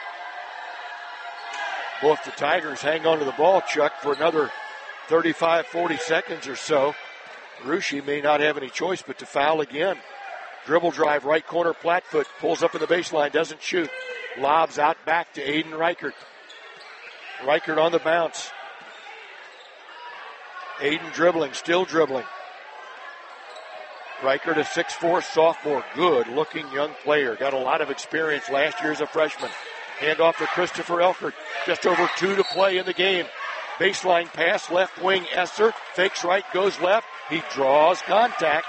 Well, if the Tigers hang on to the ball, Chuck, for another 35, 40 seconds or so, Russia may not have any choice but to foul again. Dribble drive, right corner, Plattfoot, pulls up in the baseline, doesn't shoot. Lobs out back to Aiden Reichert. Reichert on the bounce. Aiden dribbling, still dribbling. Reichert, a 6'4" sophomore, good-looking young player. Got a lot of experience last year as a freshman. Hand off to Christopher Elkert. Just over 2 to play in the game. Baseline pass, left wing Esser. Fakes right, goes left. He draws contact.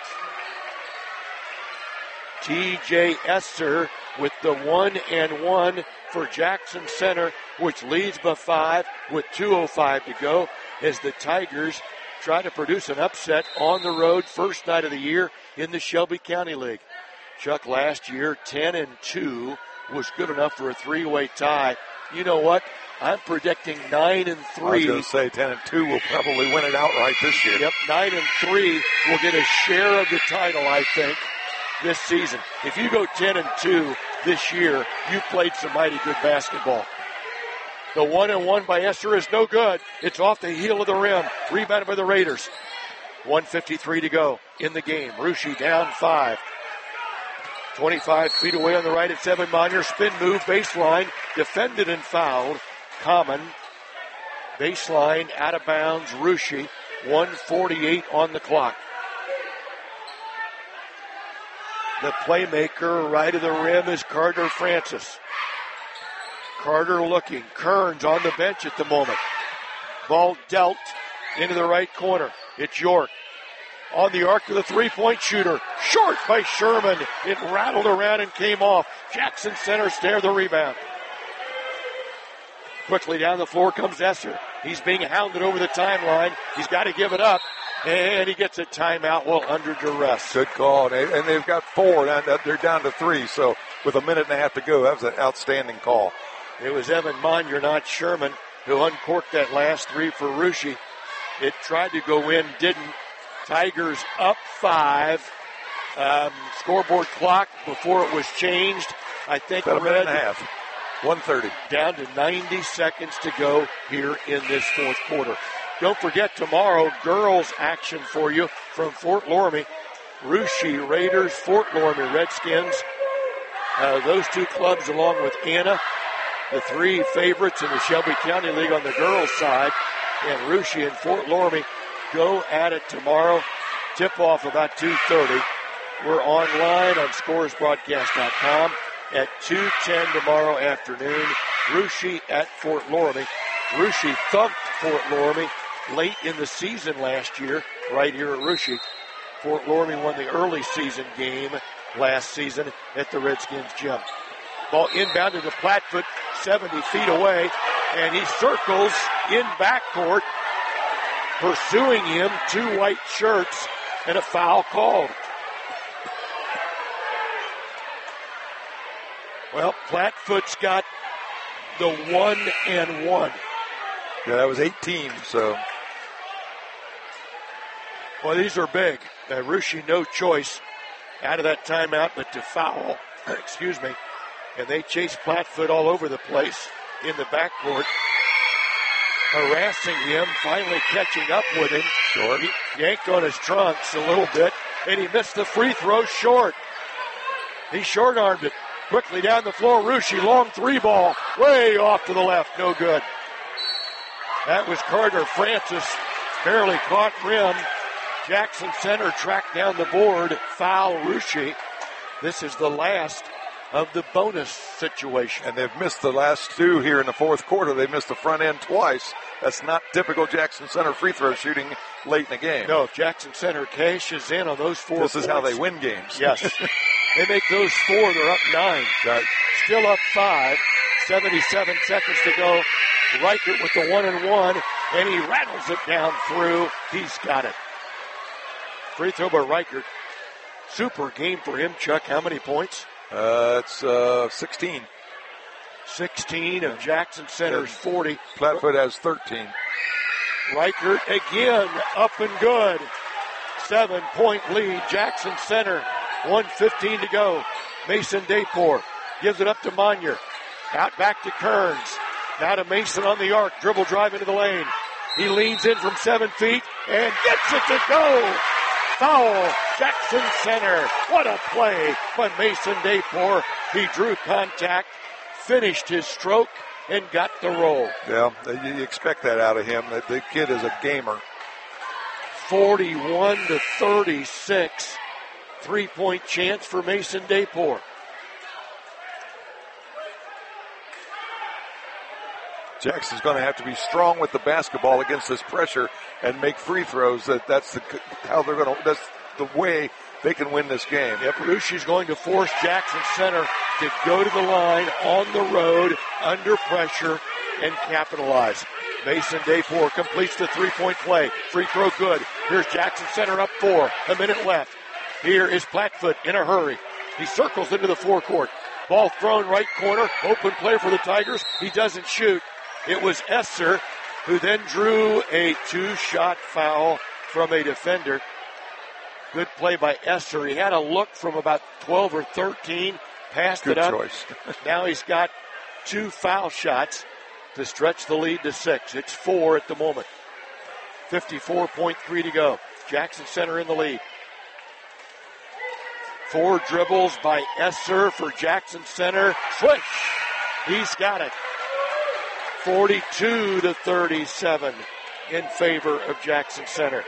TJ Esser with the 1-and-1 for Jackson Center, which leads by 5 with 2:05 to go as the Tigers try to produce an upset on the road, first night of the year in the Shelby County League. Chuck, last year, 10-2 was good enough for a 3-way tie. You know what? I'm predicting 9-3. I was going to say 10-2 will probably win it outright this year. Yep, 9-3 will get a share of the title, I think, this season. If you go 10-2 this year, you played some mighty good basketball. The 1-and-1 by Esser is no good. It's off the heel of the rim. Rebounded by the Raiders. 1:53 to go in the game. Russia down 5. 25 feet away on the right at 7. Monier spin move, baseline, defended and fouled. Common, baseline, out of bounds, Russia. 1:48 on the clock. The playmaker right of the rim is Carter Francis. Carter looking. Kearns on the bench at the moment. Ball dealt into the right corner. It's York. On the arc of the three-point shooter. Short by Sherman. It rattled around and came off. Jackson Center stared the rebound. Quickly down the floor comes Esser. He's being hounded over the timeline. He's got to give it up. And he gets a timeout while under duress. Good call. And they've got 4. They're down to 3. So with a minute and a half to go, that was an outstanding call. It was Evan Monier, not Sherman, who uncorked that last 3 for Russia. It tried to go in, didn't. Tigers up 5. Scoreboard clock before it was changed, I think, about a minute and a half. 1:30. Down to 90 seconds to go here in this fourth quarter. Don't forget tomorrow, girls action for you from Fort Loramie. Russia Raiders, Fort Loramie Redskins. Those two clubs, along with Anna, the 3 favorites in the Shelby County League on the girls' side, and Russia and Fort Loramie go at it tomorrow. Tip-off about 2:30. We're online on scoresbroadcast.com at 2:10 tomorrow afternoon. Russia at Fort Loramie. Russia thumped Fort Loramie late in the season last year, right here at Russia. Fort Loramie won the early season game last season at the Redskins gym. Ball inbounded to Plattfoot, 70 feet away, and he circles in backcourt, pursuing him, 2 white shirts, and a foul called. Well, Plattfoot's got the 1-and-1. Yeah, that was 18, so. Well, these are big. Russia, no choice out of that timeout but to foul. Excuse me. And they chase Plattfoot all over the place in the backcourt, harassing him, finally catching up with him. Short. He yanked on his trunks a little bit, and he missed the free throw short. He short-armed it. Quickly down the floor, Russia, long 3 ball, way off to the left, no good. That was Carter Francis, barely caught rim. Jackson Center tracked down the board, foul Russia. This is the last of the bonus situation. And they've missed the last 2 here in the fourth quarter. They missed the front end twice. That's not typical Jackson Center free throw shooting late in the game. No, if Jackson Center cashes in on those 4 This points, is how they win games. Yes. They make those 4, they're up 9. Right. Still up 5. 77 seconds to go. Reichert with the 1-and-1, and he rattles it down through. He's got it. Free throw by Reichert. Super game for him, Chuck. How many points? It's 16. 16 of Jackson Center's 40. Plattfoot has 13. Reichert again, up and good. 7-point lead. Jackson Center, 1:15 to go. Mason Dayport gives it up to Monier. Out back to Kearns. Now to Mason on the arc. Dribble drive into the lane. He leans in from 7 feet and gets it to go. Foul, Jackson Center. What a play by Mason Dayport. He drew contact, finished his stroke, and got the roll. Yeah, you expect that out of him. The kid is a gamer. 41-36. 3-point chance for Mason Dayport. Jackson's going to have to be strong with the basketball against this pressure and make free throws. That's the way they can win this game. Yep, Russia's going to force Jackson Center to go to the line on the road under pressure and capitalize. Mason Dayport completes the 3-point play. Free throw good. Here's Jackson Center up 4. A minute left. Here is Plattfoot in a hurry. He circles into the forecourt. Ball thrown right corner. Open play for the Tigers. He doesn't shoot. It was Esser who then drew a 2-shot foul from a defender. Good play by Esser. He had a look from about 12 or 13. Passed it up. Good choice. Now he's got 2 foul shots to stretch the lead to 6. It's 4 at the moment. 54.3 to go. Jackson Center in the lead. 4 dribbles by Esser for Jackson Center. Swish! He's got it. 42-37 in favor of Jackson Center.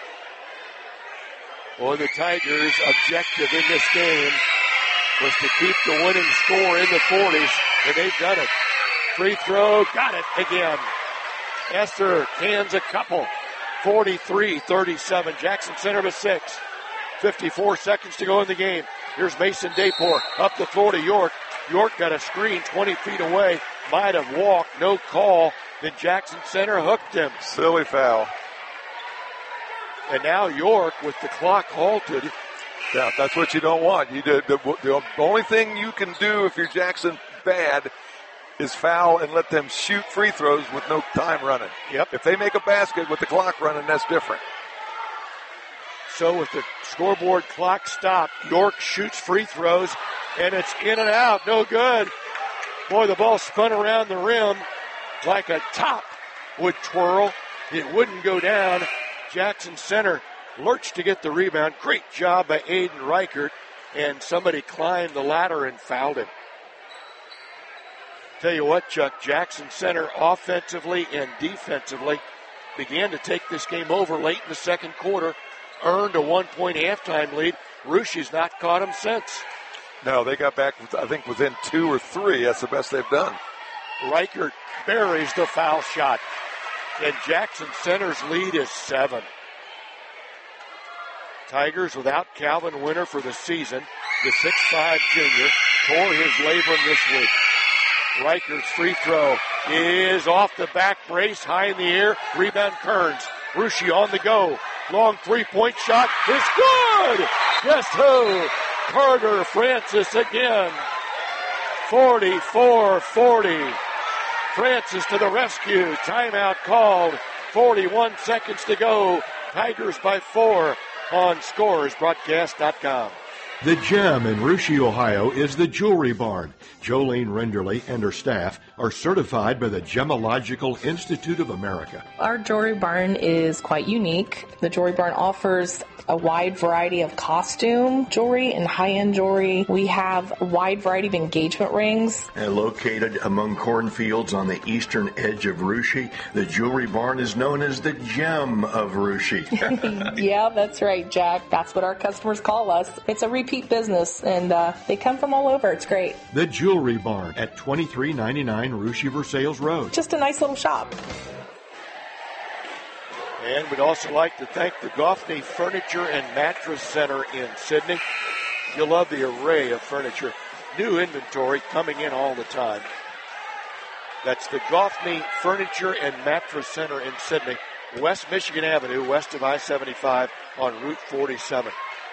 Boy, the Tigers' objective in this game was to keep the winning score in the 40s, and they've done it. Free throw, got it again. Esser cans a couple. 43-37. Jackson Center with 6. 54 seconds to go in the game. Here's Mason Dayport up the floor to York. York got a screen 20 feet away. Might have walked, no call. Then Jackson Center hooked him. Silly foul. And now York with the clock halted. Yeah, that's what you don't want. The only thing you can do if you're Jackson bad is foul and let them shoot free throws with no time running. Yep. If they make a basket with the clock running, that's different. So with the scoreboard clock stopped, York shoots free throws, and it's in and out. No good. Boy, the ball spun around the rim like a top would twirl. It wouldn't go down. Jackson Center lurched to get the rebound. Great job by Aiden Reichert, and somebody climbed the ladder and fouled him. Tell you what, Chuck, Jackson Center offensively and defensively began to take this game over late in the second quarter, earned a 1-point halftime lead. Russia's not caught them since. No, they got back, I think, within 2 or 3. That's the best they've done. Reichert buries the foul shot, and Jackson Center's lead is 7. Tigers without Calvin Winter for the season. The 6'5 junior tore his labrum this week. Reichert's free throw is off the back brace, high in the air. Rebound Kearns. Russia on the go. Long 3-point shot is good. Guess who? Carter Francis again. 44-40. Francis to the rescue. Timeout called. 41 seconds to go. Tigers by 4 on ScorersBroadcast.com. The gem in Russia, Ohio is the Jewelry Barn. Jolene Renderly and her staff are certified by the Gemological Institute of America. Our Jewelry Barn is quite unique. The Jewelry Barn offers a wide variety of costume jewelry and high-end jewelry. We have a wide variety of engagement rings. And located among cornfields on the eastern edge of Russia, the Jewelry Barn is known as the gem of Russia. Yeah, that's right, Jack. That's what our customers call us. It's a repeat business, and they come from all over. It's great. The Jewelry Barn at 2399 Russia Versailles Road. Just a nice little shop. And we'd also like to thank the Goffney Furniture and Mattress Center in Sydney. You'll love the array of furniture. New inventory coming in all the time. That's the Goffney Furniture and Mattress Center in Sydney, West Michigan Avenue, west of I-75 on Route 47.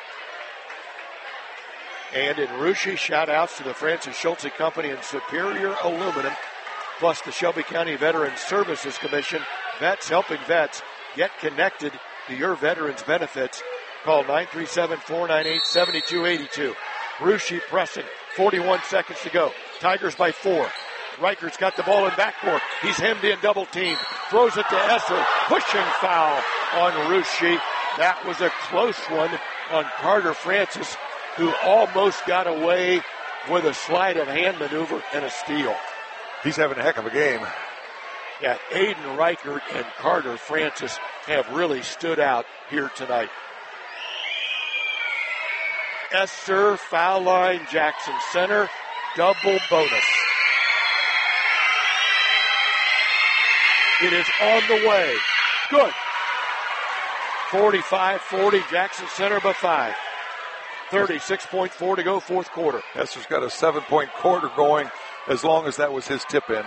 And in Russia, shout-outs to the Francis Schulze Company and Superior Aluminum, plus the Shelby County Veterans Services Commission. Vets helping vets. Get connected to your veterans benefits. call 937-498-7282. Russia pressing. 41 seconds to go. Tigers by 4. Reichert's got the ball in backcourt. He's hemmed in, double teamed. Throws it to Esser. Pushing foul on Russia. That was a close one on Carter Francis, who almost got away with a sleight of hand maneuver and a steal. He's having a heck of a game. Yeah, Aiden Reichert and Carter Francis have really stood out here tonight. Esser, foul line, Jackson Center, double bonus. It is on the way. Good. 45-40, Jackson Center by 5. 36.4 to go, fourth quarter. Esser's got a 7-point quarter going as long as that was his tip in.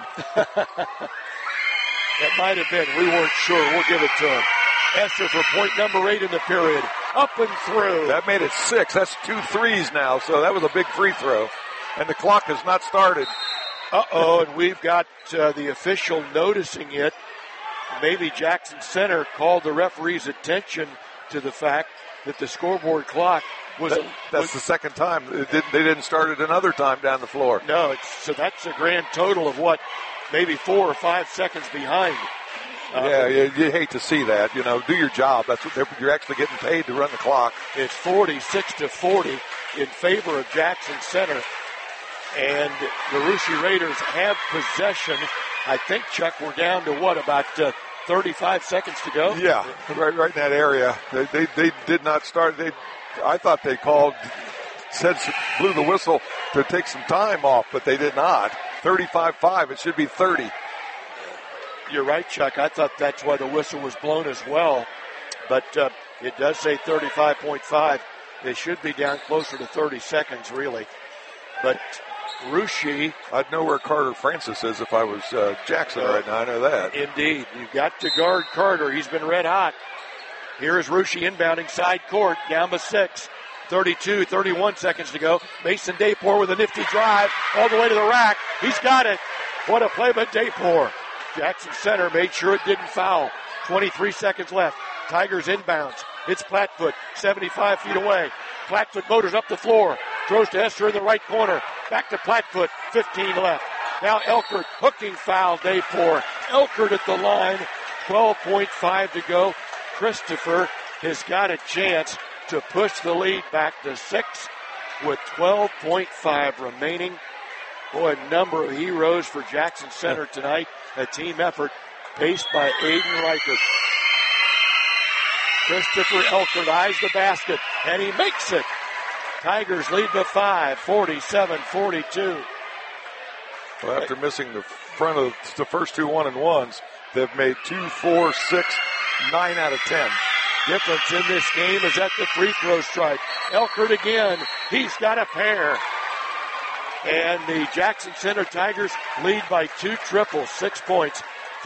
It might have been. We weren't sure. We'll give it to him. Esser for point number 8 in the period. Up and through. That made it 6. That's 2 threes now, so that was a big free throw. And the clock has not started. And we've got the official noticing it. Maybe Jackson Center called the referee's attention to the fact that the scoreboard clock was... That's the second time. They didn't start it another time down the floor. No, so that's a grand total of maybe 4 or 5 seconds behind. You hate to see that. Do your job. That's what you're actually getting paid to run the clock. It's 46-40 in favor of Jackson Center. And the Russia Raiders have possession. I think, Chuck, we're down to about 35 seconds to go? Yeah, right in that area. They did not start. I thought they blew the whistle to take some time off, but they did not. 35-5. It should be 30. You're right, Chuck. I thought that's why the whistle was blown as well. But it does say 35.5. They should be down closer to 30 seconds, really. But Russia... I'd know where Carter Francis is if I was Jackson right now. I know that. Indeed. You've got to guard Carter. He's been red hot. Here is Russia inbounding side court. Down by 6. 31 seconds to go. Mason Daypor with a nifty drive all the way to the rack. He's got it. What a play by Daypor. Jackson Center made sure it didn't foul. 23 seconds left. Tigers inbounds. It's Plattfoot, 75 feet away. Plattfoot motors up the floor. Throws to Esser in the right corner. Back to Plattfoot, 15 left. Now Elkert, hooking foul, Daypor. Elkert at the line, 12.5 to go. Christopher has got a chance to push the lead back to 6 with 12.5 remaining. Boy, a number of heroes for Jackson Center tonight. A team effort paced by Aiden Reichert. Christopher Elkert eyes the basket, and he makes it. Tigers lead by 5, 47-42. Well, after missing the front of the first 2 1-and-1s, they've made 2, 4, 6, 9 out of 10. Difference in this game is at the free throw stripe. Elkert again. He's got a pair. And the Jackson Center Tigers lead by 2 triples, 6 points,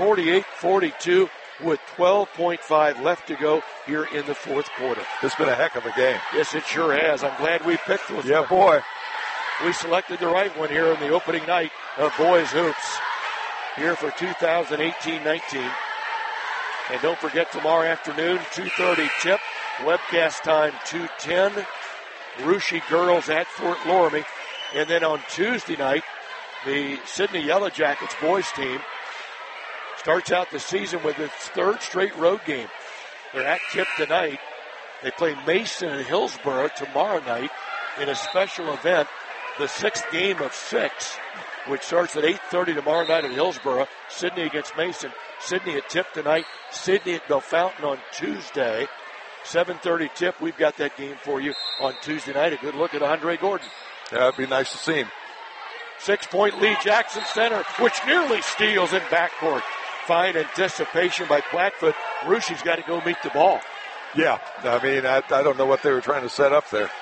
48-42 with 12.5 left to go here in the fourth quarter. It's been a heck of a game. Yes, it sure has. I'm glad we picked one. Yeah, boy. We selected the right one here on the opening night of Boys Hoops here for 2018-19. And don't forget, tomorrow afternoon, 2:30 tip, webcast time 2:10. Russia girls at Fort Loramie. And then on Tuesday night, the Sydney Yellow Jackets boys team starts out the season with its 3rd straight road game. They're at Tip tonight. They play Mason and Hillsborough tomorrow night in a special event, the 6th game of 6, which starts at 8:30 tomorrow night at Hillsborough. Sydney against Mason. Sydney at Tip tonight. Sydney at Bellefontaine on Tuesday. 7:30 Tip. We've got that game for you on Tuesday night. A good look at Andre Gordon. Yeah, it'd be nice to see him. 6-point lead, Jackson Center, which nearly steals in backcourt. Fine anticipation by Plattfoot. Russia's got to go meet the ball. Yeah, I mean, I don't know what they were trying to set up there.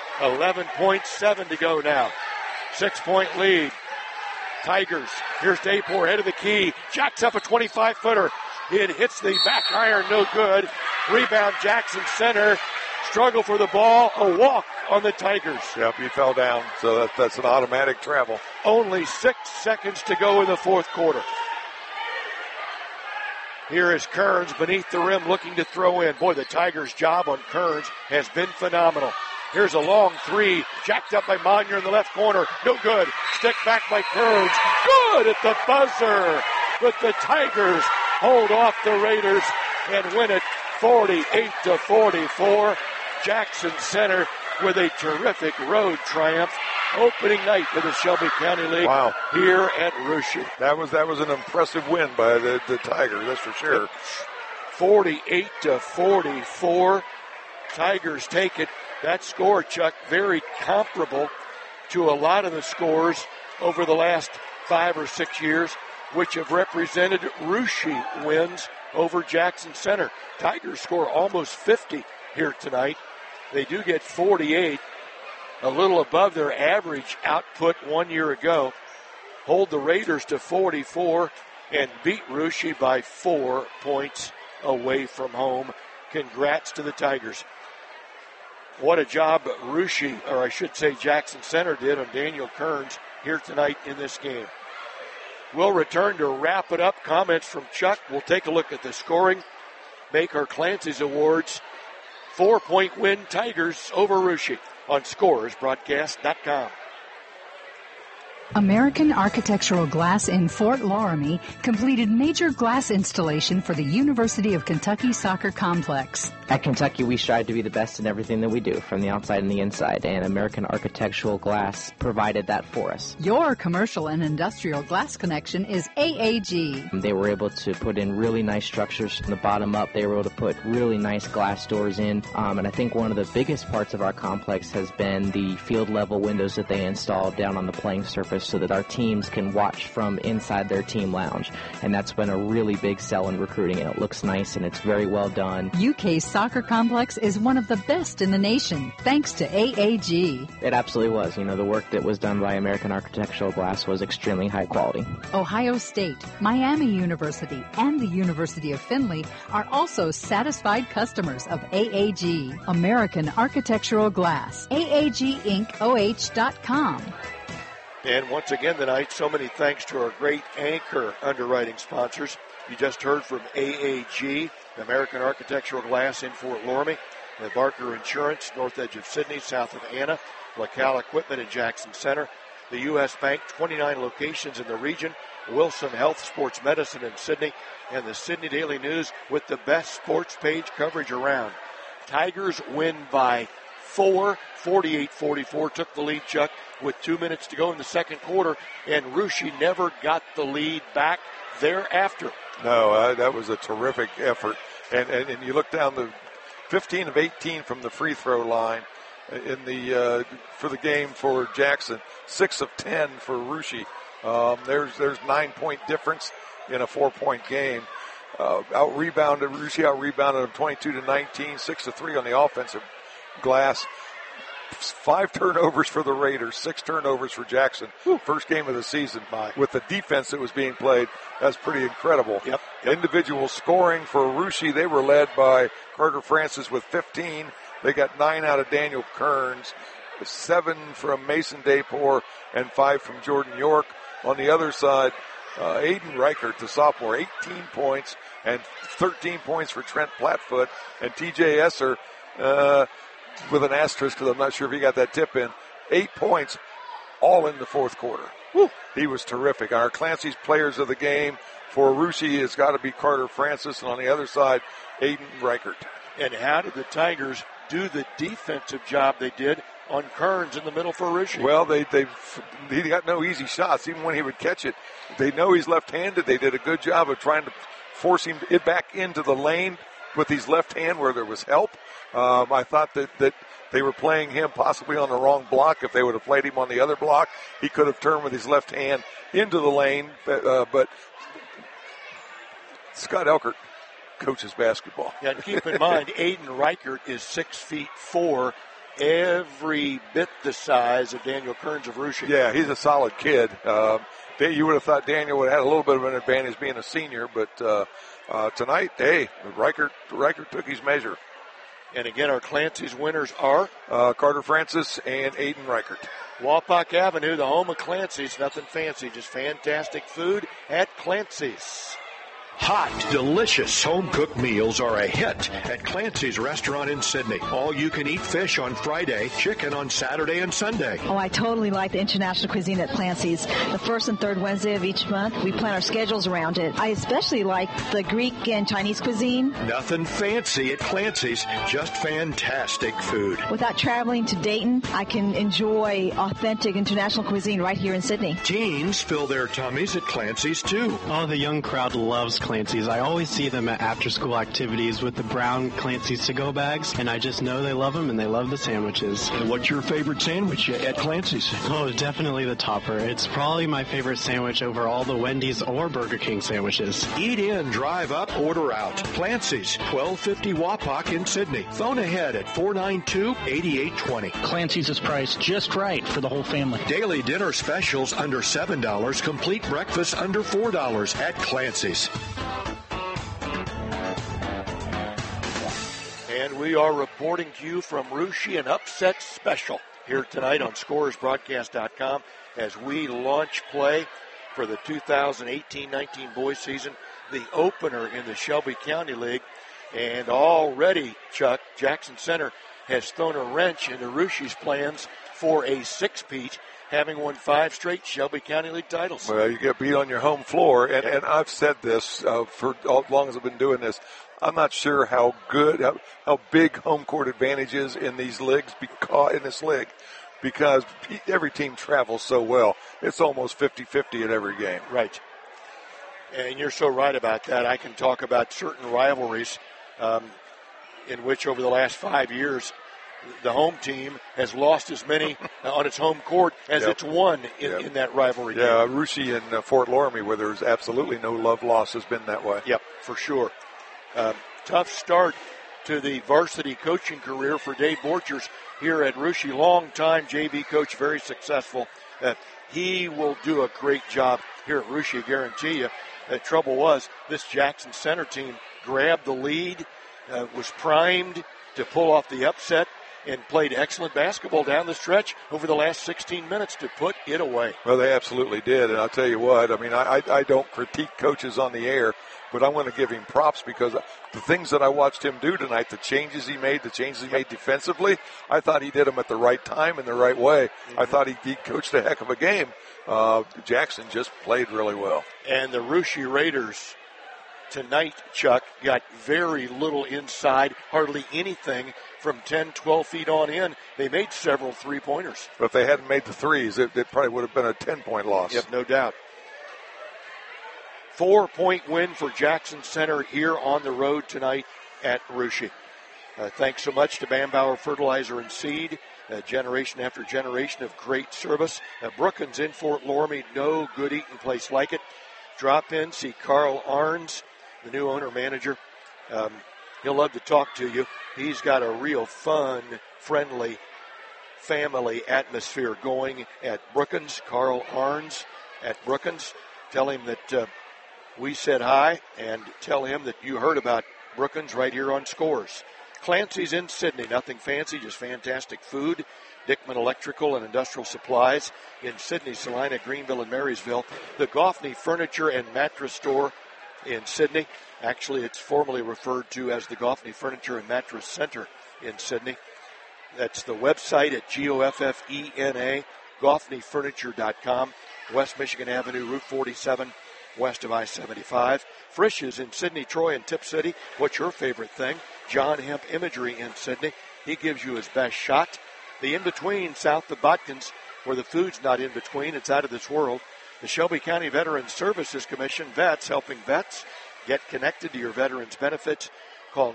11.7 to go now. 6-point lead. Tigers. Here's Daypor, head of the key. Jacks up a 25-footer. It hits the back iron, no good. Rebound, Jackson Center. Struggle for the ball. A walk on the Tigers. Yep, he fell down, so that's an automatic travel. Only 6 seconds to go in the fourth quarter. Here is Kearns beneath the rim looking to throw in. Boy, the Tigers' job on Kearns has been phenomenal. Here's a long three, jacked up by Monyer in the left corner. No good. Stick back by Kearns. Good at the buzzer. But the Tigers hold off the Raiders and win it 48-44. Jackson Center with a terrific road triumph. Opening night for the Shelby County League here at Russia. That was an impressive win by the Tigers, that's for sure. 48-44. Tigers take it. That score, Chuck, very comparable to a lot of the scores over the last 5 or 6 years, which have represented Russia wins over Jackson Center. Tigers score almost 50 here tonight. They do get 48, a little above their average output 1 year ago. Hold the Raiders to 44 and beat Russia by 4 points away from home. Congrats to the Tigers. What a job Russia, or I should say Jackson Center, did on Daniel Kearns here tonight in this game. We'll return to wrap it up. Comments from Chuck. We'll take a look at the scoring. Make our Clancy's Awards. 4-point win, Tigers over Russia on ScorersBroadcast.com. American Architectural Glass in Fort Loramie completed major glass installation for the University of Kentucky Soccer Complex. At Kentucky, we strive to be the best in everything that we do, from the outside and the inside, and American Architectural Glass provided that for us. Your commercial and industrial glass connection is AAG. They were able to put in really nice structures from the bottom up. They were able to put really nice glass doors in, and I think one of the biggest parts of our complex has been the field-level windows that they installed down on the playing surface so that our teams can watch from inside their team lounge, and that's been a really big sell in recruiting, and it looks nice and it's very well done. UK's soccer complex is one of the best in the nation, thanks to AAG. It absolutely was. You know, the work that was done by American Architectural Glass was extremely high quality. Ohio State, Miami University, and the University of Findlay are also satisfied customers of AAG, American Architectural Glass. AAGIncOH.com. And once again tonight, so many thanks to our great anchor underwriting sponsors. You just heard from AAG, American Architectural Glass in Fort Loramie, the Barker Insurance, north edge of Sydney, south of Anna, LaCal Equipment in Jackson Center, the U.S. Bank, 29 locations in the region, Wilson Health Sports Medicine in Sydney, and the Sydney Daily News with the best sports page coverage around. Tigers win by 4, 48-44, took the lead, Chuck, with 2 minutes to go in the second quarter, and Russia never got the lead back thereafter. No, that was a terrific effort. And you look down the 15 of 18 from the free throw line in the for the game for Jackson, 6 of 10 for Russia. There's 9-point difference in a 4-point game. Russia out-rebounded them 22-19, 6 of 3 on the offensive glass. 5 turnovers for the Raiders, 6 turnovers for Jackson. First game of the season. With the defense that was being played, that's pretty incredible. Yep. Individual scoring for Russia, they were led by Carter Francis with 15. They got 9 out of Daniel Kearns, 7 from Mason Daypore, and 5 from Jordan York. On the other side, Aiden Reichert, the sophomore, 18 points, and 13 points for Trent Platfoot, and TJ Esser, with an asterisk because I'm not sure if he got that tip in, 8 points, all in the fourth quarter. Woo. He was terrific. Our Clancy's players of the game for Russia has got to be Carter Francis, and on the other side, Aiden Reichert. And how did the Tigers do the defensive job they did on Kearns in the middle for Russia? Well, he got no easy shots, even when he would catch it. They know he's left-handed. They did a good job of trying to force him back into the lane with his left hand where there was help. I thought that they were playing him possibly on the wrong block. If they would have played him on the other block, he could have turned with his left hand into the lane. But Scott Elkert coaches basketball. Yeah, and keep in mind, Aiden Reichert is 6'4", every bit the size of Daniel Kearns of Russia. Yeah, he's a solid kid. You would have thought Daniel would have had a little bit of an advantage being a senior, but tonight, hey, Reichert took his measure. And again, our Clancy's winners are? Carter Francis and Aiden Reichert. Wapak Avenue, the home of Clancy's. Nothing fancy, just fantastic food at Clancy's. Hot, delicious home-cooked meals are a hit at Clancy's Restaurant in Sydney. All-you-can-eat fish on Friday, chicken on Saturday and Sunday. Oh, I totally like the international cuisine at Clancy's. The first and third Wednesday of each month, we plan our schedules around it. I especially like the Greek and Chinese cuisine. Nothing fancy at Clancy's, just fantastic food. Without traveling to Dayton, I can enjoy authentic international cuisine right here in Sydney. Teens fill their tummies at Clancy's, too. Oh, the young crowd loves Clancy's. I always see them at after-school activities with the brown Clancy's to-go bags, and I just know they love them and they love the sandwiches. And what's your favorite sandwich at Clancy's? Oh, definitely the topper. It's probably my favorite sandwich over all the Wendy's or Burger King sandwiches. Eat in, drive up, order out. Clancy's, 1250 Wapak in Sydney. Phone ahead at 492-8820. Clancy's is priced just right for the whole family. Daily dinner specials under $7, complete breakfast under $4 at Clancy's. And we are reporting to you from Russia, an upset special here tonight on ScorersBroadcast.com as we launch play for the 2018-19 boys season, the opener in the Shelby County League. And already, Chuck, Jackson Center has thrown a wrench into Russia's plans for a six-peat, having won 5 straight Shelby County League titles. Well, you get beat on your home floor, and I've said this for as long as I've been doing this. I'm not sure how big home court advantage is in these leagues, because every team travels so well. It's almost 50-50 at every game. Right. And you're so right about that. I can talk about certain rivalries in which over the last 5 years, the home team has lost as many on its home court as it's won in that rivalry game. Yeah, Russia and Fort Loramie, where there's absolutely no love lost, has been that way. Yep, for sure. Tough start to the varsity coaching career for Dave Borchers here at Russia. Long-time JV coach, very successful. He will do a great job here at Russia, I guarantee you. The trouble was, this Jackson Center team grabbed the lead, was primed to pull off the upset, and played excellent basketball down the stretch over the last 16 minutes to put it away. Well, they absolutely did, and I'll tell you what, I mean, I don't critique coaches on the air, but I want to give him props because the things that I watched him do tonight, the changes he made defensively, I thought he did them at the right time and the right way. Mm-hmm. I thought he coached a heck of a game. Jackson just played really well. And the Russia Raiders tonight, Chuck, got very little inside, hardly anything from 10, 12 feet on in. They made several three-pointers. But if they hadn't made the threes, it probably would have been a 10-point loss. Yep, no doubt. 4-point win for Jackson Center here on the road tonight at Russia. Thanks so much to Bambauer Fertilizer and Seed. Generation after generation of great service. Brookins in Fort Loramie, no good eating place like it. Drop in, see Carl Arns, the new owner-manager. He'll love to talk to you. He's got a real fun, friendly, family atmosphere going at Brookins. Carl Arns at Brookins. Tell him that we said hi, and tell him that you heard about Brookins right here on Scores. Clancy's in Sydney. Nothing fancy, just fantastic food. Dickman Electrical and Industrial Supplies in Sydney, Salina, Greenville, and Marysville. The Goffney Furniture and Mattress Store in Sydney. Actually, it's formally referred to as the Goffney Furniture and Mattress Center in Sydney. That's the website at GOFFENA, GoffneyFurniture.com, West Michigan Avenue, Route 47, west of I-75. Frisch's in Sydney, Troy, and Tip City. What's your favorite thing? John Hemp Imagery in Sydney. He gives you his best shot. The in-between, south of Botkins, where the food's not in between, it's out of this world. The Shelby County Veterans Services Commission, vets helping vets. Get connected to your veterans benefits. Call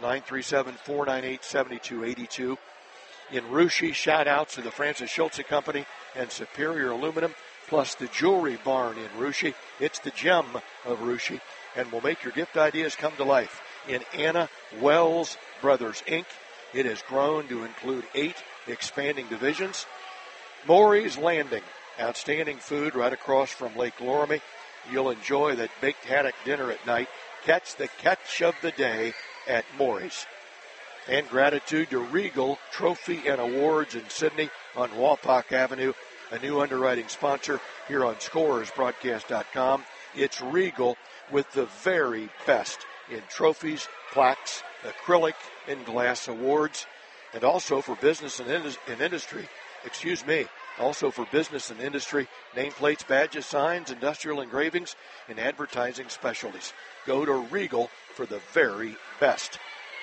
937-498-7282. In Russia, shout-outs to the Francis Schulze Company and Superior Aluminum, plus the Jewelry Barn in Russia. It's the gem of Russia, and will make your gift ideas come to life. In Anna Wells Brothers, Inc., it has grown to include 8 expanding divisions. Maury's Landing, outstanding food right across from Lake Loramie. You'll enjoy that baked haddock dinner at night. Catch the catch of the day at Maury's. And gratitude to Regal Trophy and Awards in Sydney on Wapak Avenue, a new underwriting sponsor here on ScorersBroadcast.com. It's Regal with the very best in trophies, plaques, acrylic, and glass awards. And also for business and industry, also for business and industry, nameplates, badges, signs, industrial engravings, and advertising specialties. Go to Regal for the very best.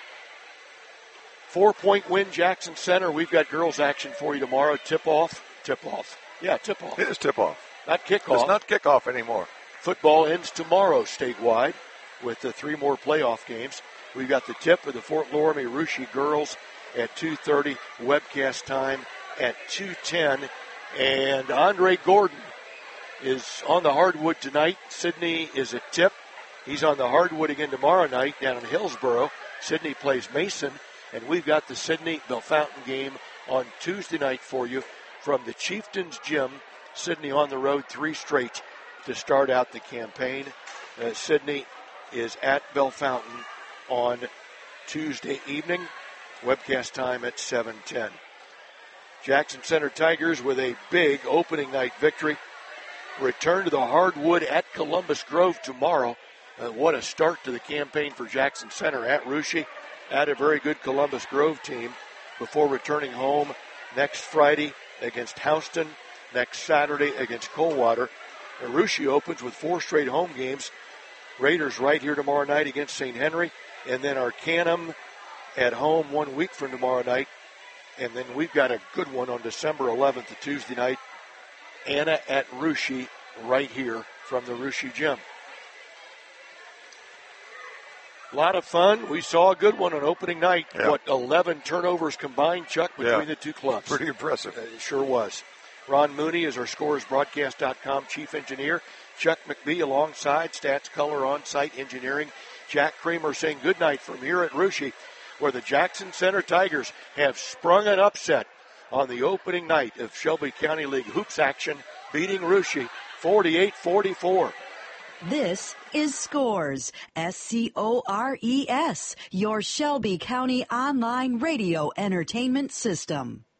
4-point win, Jackson Center. We've got girls action for you tomorrow. Tip-off. Yeah, tip-off. It is tip-off. Not kickoff. It's not kickoff anymore. Football ends tomorrow statewide with the 3 more playoff games. We've got the tip of the Fort Loramie Russia girls at 2:30, webcast time at 2:10. And Andre Gordon is on the hardwood tonight. Sydney is a tip. He's on the hardwood again tomorrow night down in Hillsboro. Sydney plays Mason. And we've got the Sydney-Bellefontaine game on Tuesday night for you from the Chieftains Gym. Sydney on the road 3 straight to start out the campaign. Sydney is at Bellefontaine on Tuesday evening. Webcast time at 7:10. Jackson Center Tigers with a big opening night victory. Return to the hardwood at Columbus Grove tomorrow. What a start to the campaign for Jackson Center at Russia. At a very good Columbus Grove team before returning home next Friday against Houston, next Saturday against Coldwater. Russia opens with 4 straight home games. Raiders right here tomorrow night against St. Henry, and then Arcanum at home 1 week from tomorrow night. And then we've got a good one on December 11th, a Tuesday night. Anna at Russia right here from the Russia Gym. A lot of fun. We saw a good one on opening night. Yeah. 11 turnovers combined, Chuck, between the two clubs. Pretty impressive. It sure was. Ron Mooney is our ScoresBroadcast.com chief engineer. Chuck McBee alongside Stats Color On-Site Engineering. Jack Kramer saying good night from here at Russia, where the Jackson Center Tigers have sprung an upset on the opening night of Shelby County League hoops action, beating Russia 48-44. This is Scores, SCORES, your Shelby County online radio entertainment system.